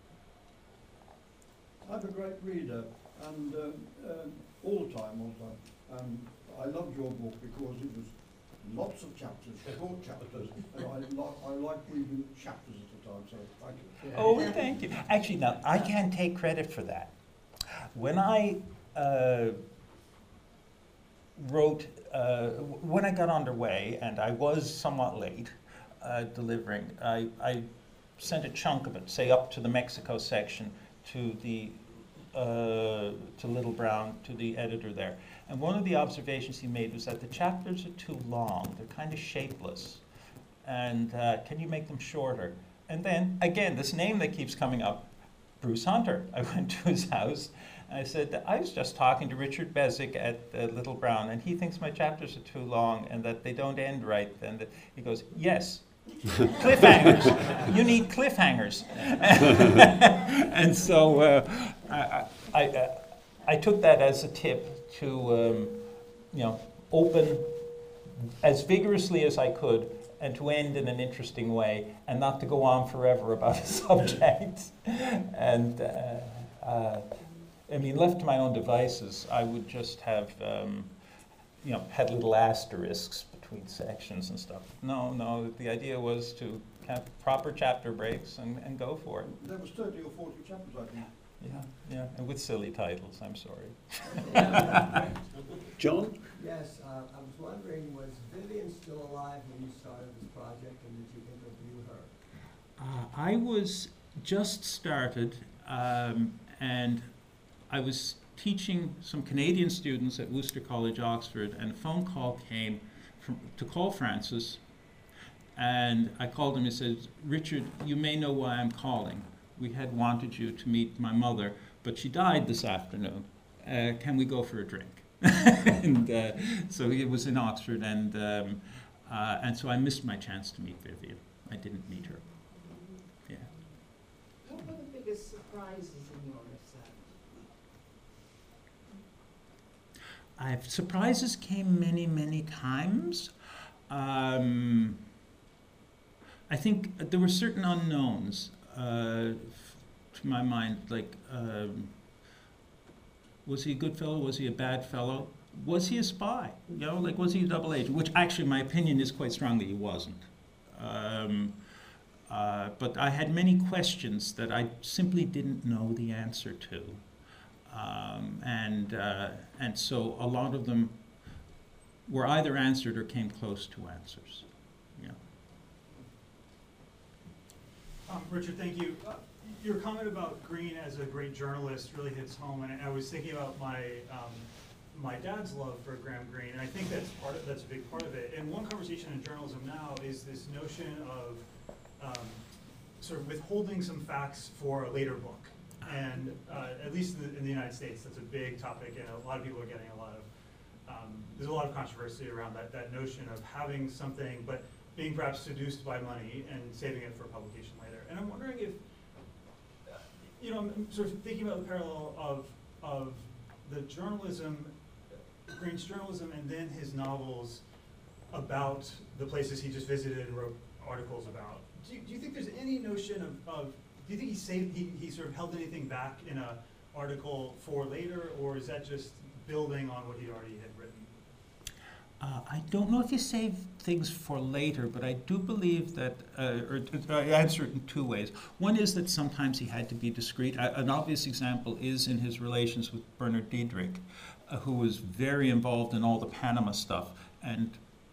I'm a great reader, and um, um, all the time, all the time. Um, I loved your book because it was lots of chapters, short chapters, and I, li- I like reading chapters at a time, so thank you. Oh, thank you. Actually, now, I can't take credit for that. When I uh, wrote, uh, w- when I got underway, and I was somewhat late uh, delivering, I, I sent a chunk of it, say up to the Mexico section, to the uh, to Little Brown, to the editor there. And one of the observations he made was that the chapters are too long. They're kind of shapeless. And uh, can you make them shorter? And then, again, this name that keeps coming up, Bruce Hunter. I went to his house. And I said, I was just talking to Richard Bezick at uh, Little Brown, and he thinks my chapters are too long and that they don't end right. And that he goes, yes, cliffhangers. You need cliffhangers. And so uh, I, I, I, I took that as a tip to, um, you know, open as vigorously as I could and to end in an interesting way and not to go on forever about a subject. And, uh, uh, I mean, left to my own devices, I would just have, um, you know, had little asterisks between sections and stuff. No, no, the idea was to have proper chapter breaks and, and go for it. There was thirty or forty chapters, I think. Yeah, yeah, and with silly titles, I'm sorry. John? Yes, uh, I was wondering, was Vivian still alive when you started this project, and did you interview her? Uh, I was just started, um, and I was teaching some Canadian students at Worcester College, Oxford, and a phone call came from, to call Francis, and I called him and said, Richard, you may know why I'm calling. We had wanted you to meet my mother, but she died this afternoon. Uh, can we go for a drink? And uh, so it was in Oxford, and um, uh, and so I missed my chance to meet Vivian. I didn't meet her. Yeah. What were the biggest surprises in your research? I've, surprises came many, many times. Um, I think there were certain unknowns uh, to my mind, like um, was he a good fellow? Was he a bad fellow? Was he a spy? You know, like was he a double agent? Which actually, my opinion is quite strong that he wasn't. Um, uh, but I had many questions that I simply didn't know the answer to. Um, and uh, and so a lot of them were either answered or came close to answers. Yeah. Um, Richard, thank you. Uh, your comment about Green as a great journalist really hits home, and I was thinking about my um, my dad's love for Graham Greene, and I think that's part of, that's a big part of it. And one conversation in journalism now is this notion of um, sort of withholding some facts for a later book. And uh, at least in the, in the United States, that's a big topic, and a lot of people are getting a lot of, um, there's a lot of controversy around that, that notion of having something, but being perhaps seduced by money and saving it for publication later. And I'm wondering if, uh, you know, I'm sort of thinking about the parallel of, of the journalism, Green's journalism, and then his novels about the places he just visited and wrote articles about. Do you, do you think there's any notion of, of do you think he saved, he, he sort of held anything back in a article for later, or is that just building on what he already had written? Uh, I don't know if he saved things for later, but I do believe that, uh, or uh, I answer it in two ways. One is that sometimes he had to be discreet. Uh, an obvious example is in his relations with Bernard Diedrich, uh, who was very involved in all the Panama stuff. And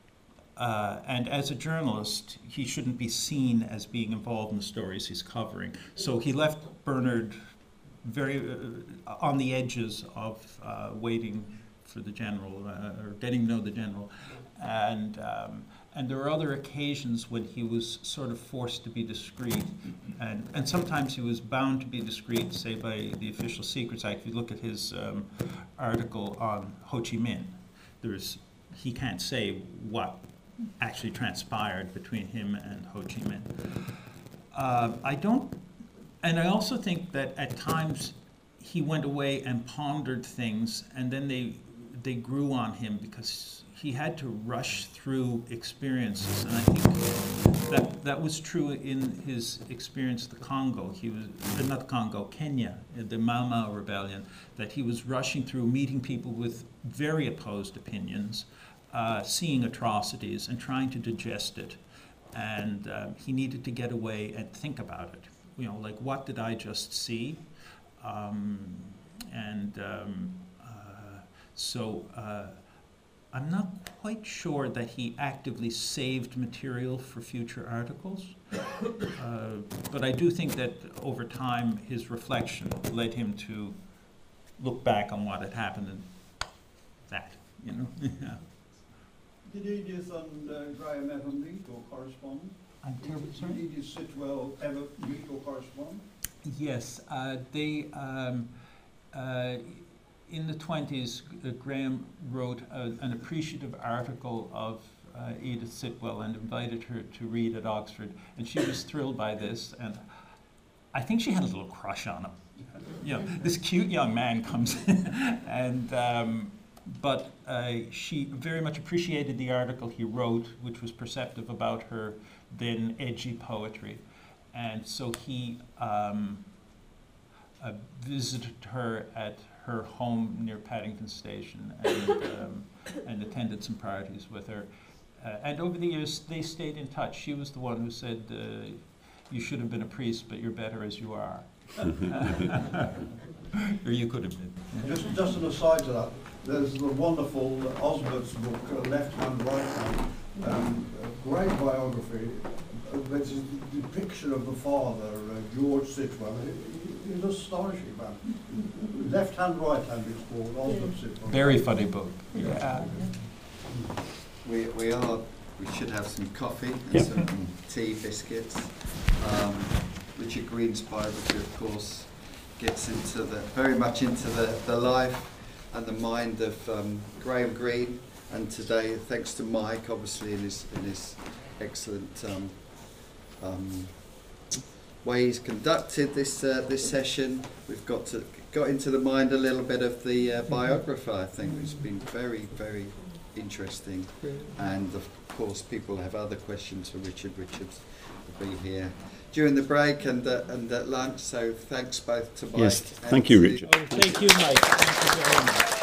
Uh, and as a journalist, he shouldn't be seen as being involved in the stories he's covering. So he left Bernard very uh, on the edges of uh, waiting for the general, uh, or getting to know the general. And, um, and there were other occasions when he was sort of forced to be discreet. And, and sometimes he was bound to be discreet, say by the Official Secrets Act. If you look at his um, article on Ho Chi Minh, there's, he can't say what actually transpired between him and Ho Chi Minh. Uh, I don't, and I also think that at times he went away and pondered things, and then they they grew on him because he had to rush through experiences, and I think that that was true in his experience of the Congo. He was uh, not the Congo, Kenya, the Mau Mau rebellion. That he was rushing through, meeting people with very opposed opinions. Uh, seeing atrocities and trying to digest it, and uh, he needed to get away and think about it. You know, like, what did I just see? Um, and um, uh, so uh, I'm not quite sure that he actively saved material for future articles, uh, but I do think that over time his reflection led him to look back on what had happened and that, you know. Did Edith and uh, Graham ever meet or correspond? I'm terribly Did sorry? Edith Sitwell ever meet or correspond? Yes, uh, they, um, uh, in the twenties, uh, Graham wrote a, an appreciative article of uh, Edith Sitwell and invited her to read at Oxford, and she was thrilled by this, and I think she had a little crush on him. You know, this cute young man comes in, and um, but uh, she very much appreciated the article he wrote, which was perceptive about her then edgy poetry. And so he um, uh, visited her at her home near Paddington Station and, um, and attended some parties with her. Uh, and over the years, they stayed in touch. She was the one who said, uh, you should have been a priest, but you're better as you are. Or you could have been. Just, just an aside to that, there's the wonderful uh, Osbert's book, uh, Left Hand, Right Hand, um, a great biography, uh, which is the depiction of the father, uh, George Sitwell. He's astonishing, man. Left Hand, Right Hand, it's called, Osbert Sitwell. Very funny book. Yeah. We, we are, we should have some coffee and Yep. some tea, biscuits. Um, Richard Green's biography, of course, gets into the, very much into the, the life and the mind of um, Graham Greene, and today, thanks to Mike, obviously, in his, in his excellent um, um, way he's conducted this uh, this session, we've got to got into the mind a little bit of the uh, biographer. I think it's been very, very interesting, and of course, people have other questions for Richard. Richard will be here during the break and uh, and at lunch. So thanks both to Mike. Yes, and thank you, to- Richard. Thank you, Mike. Thank you very much.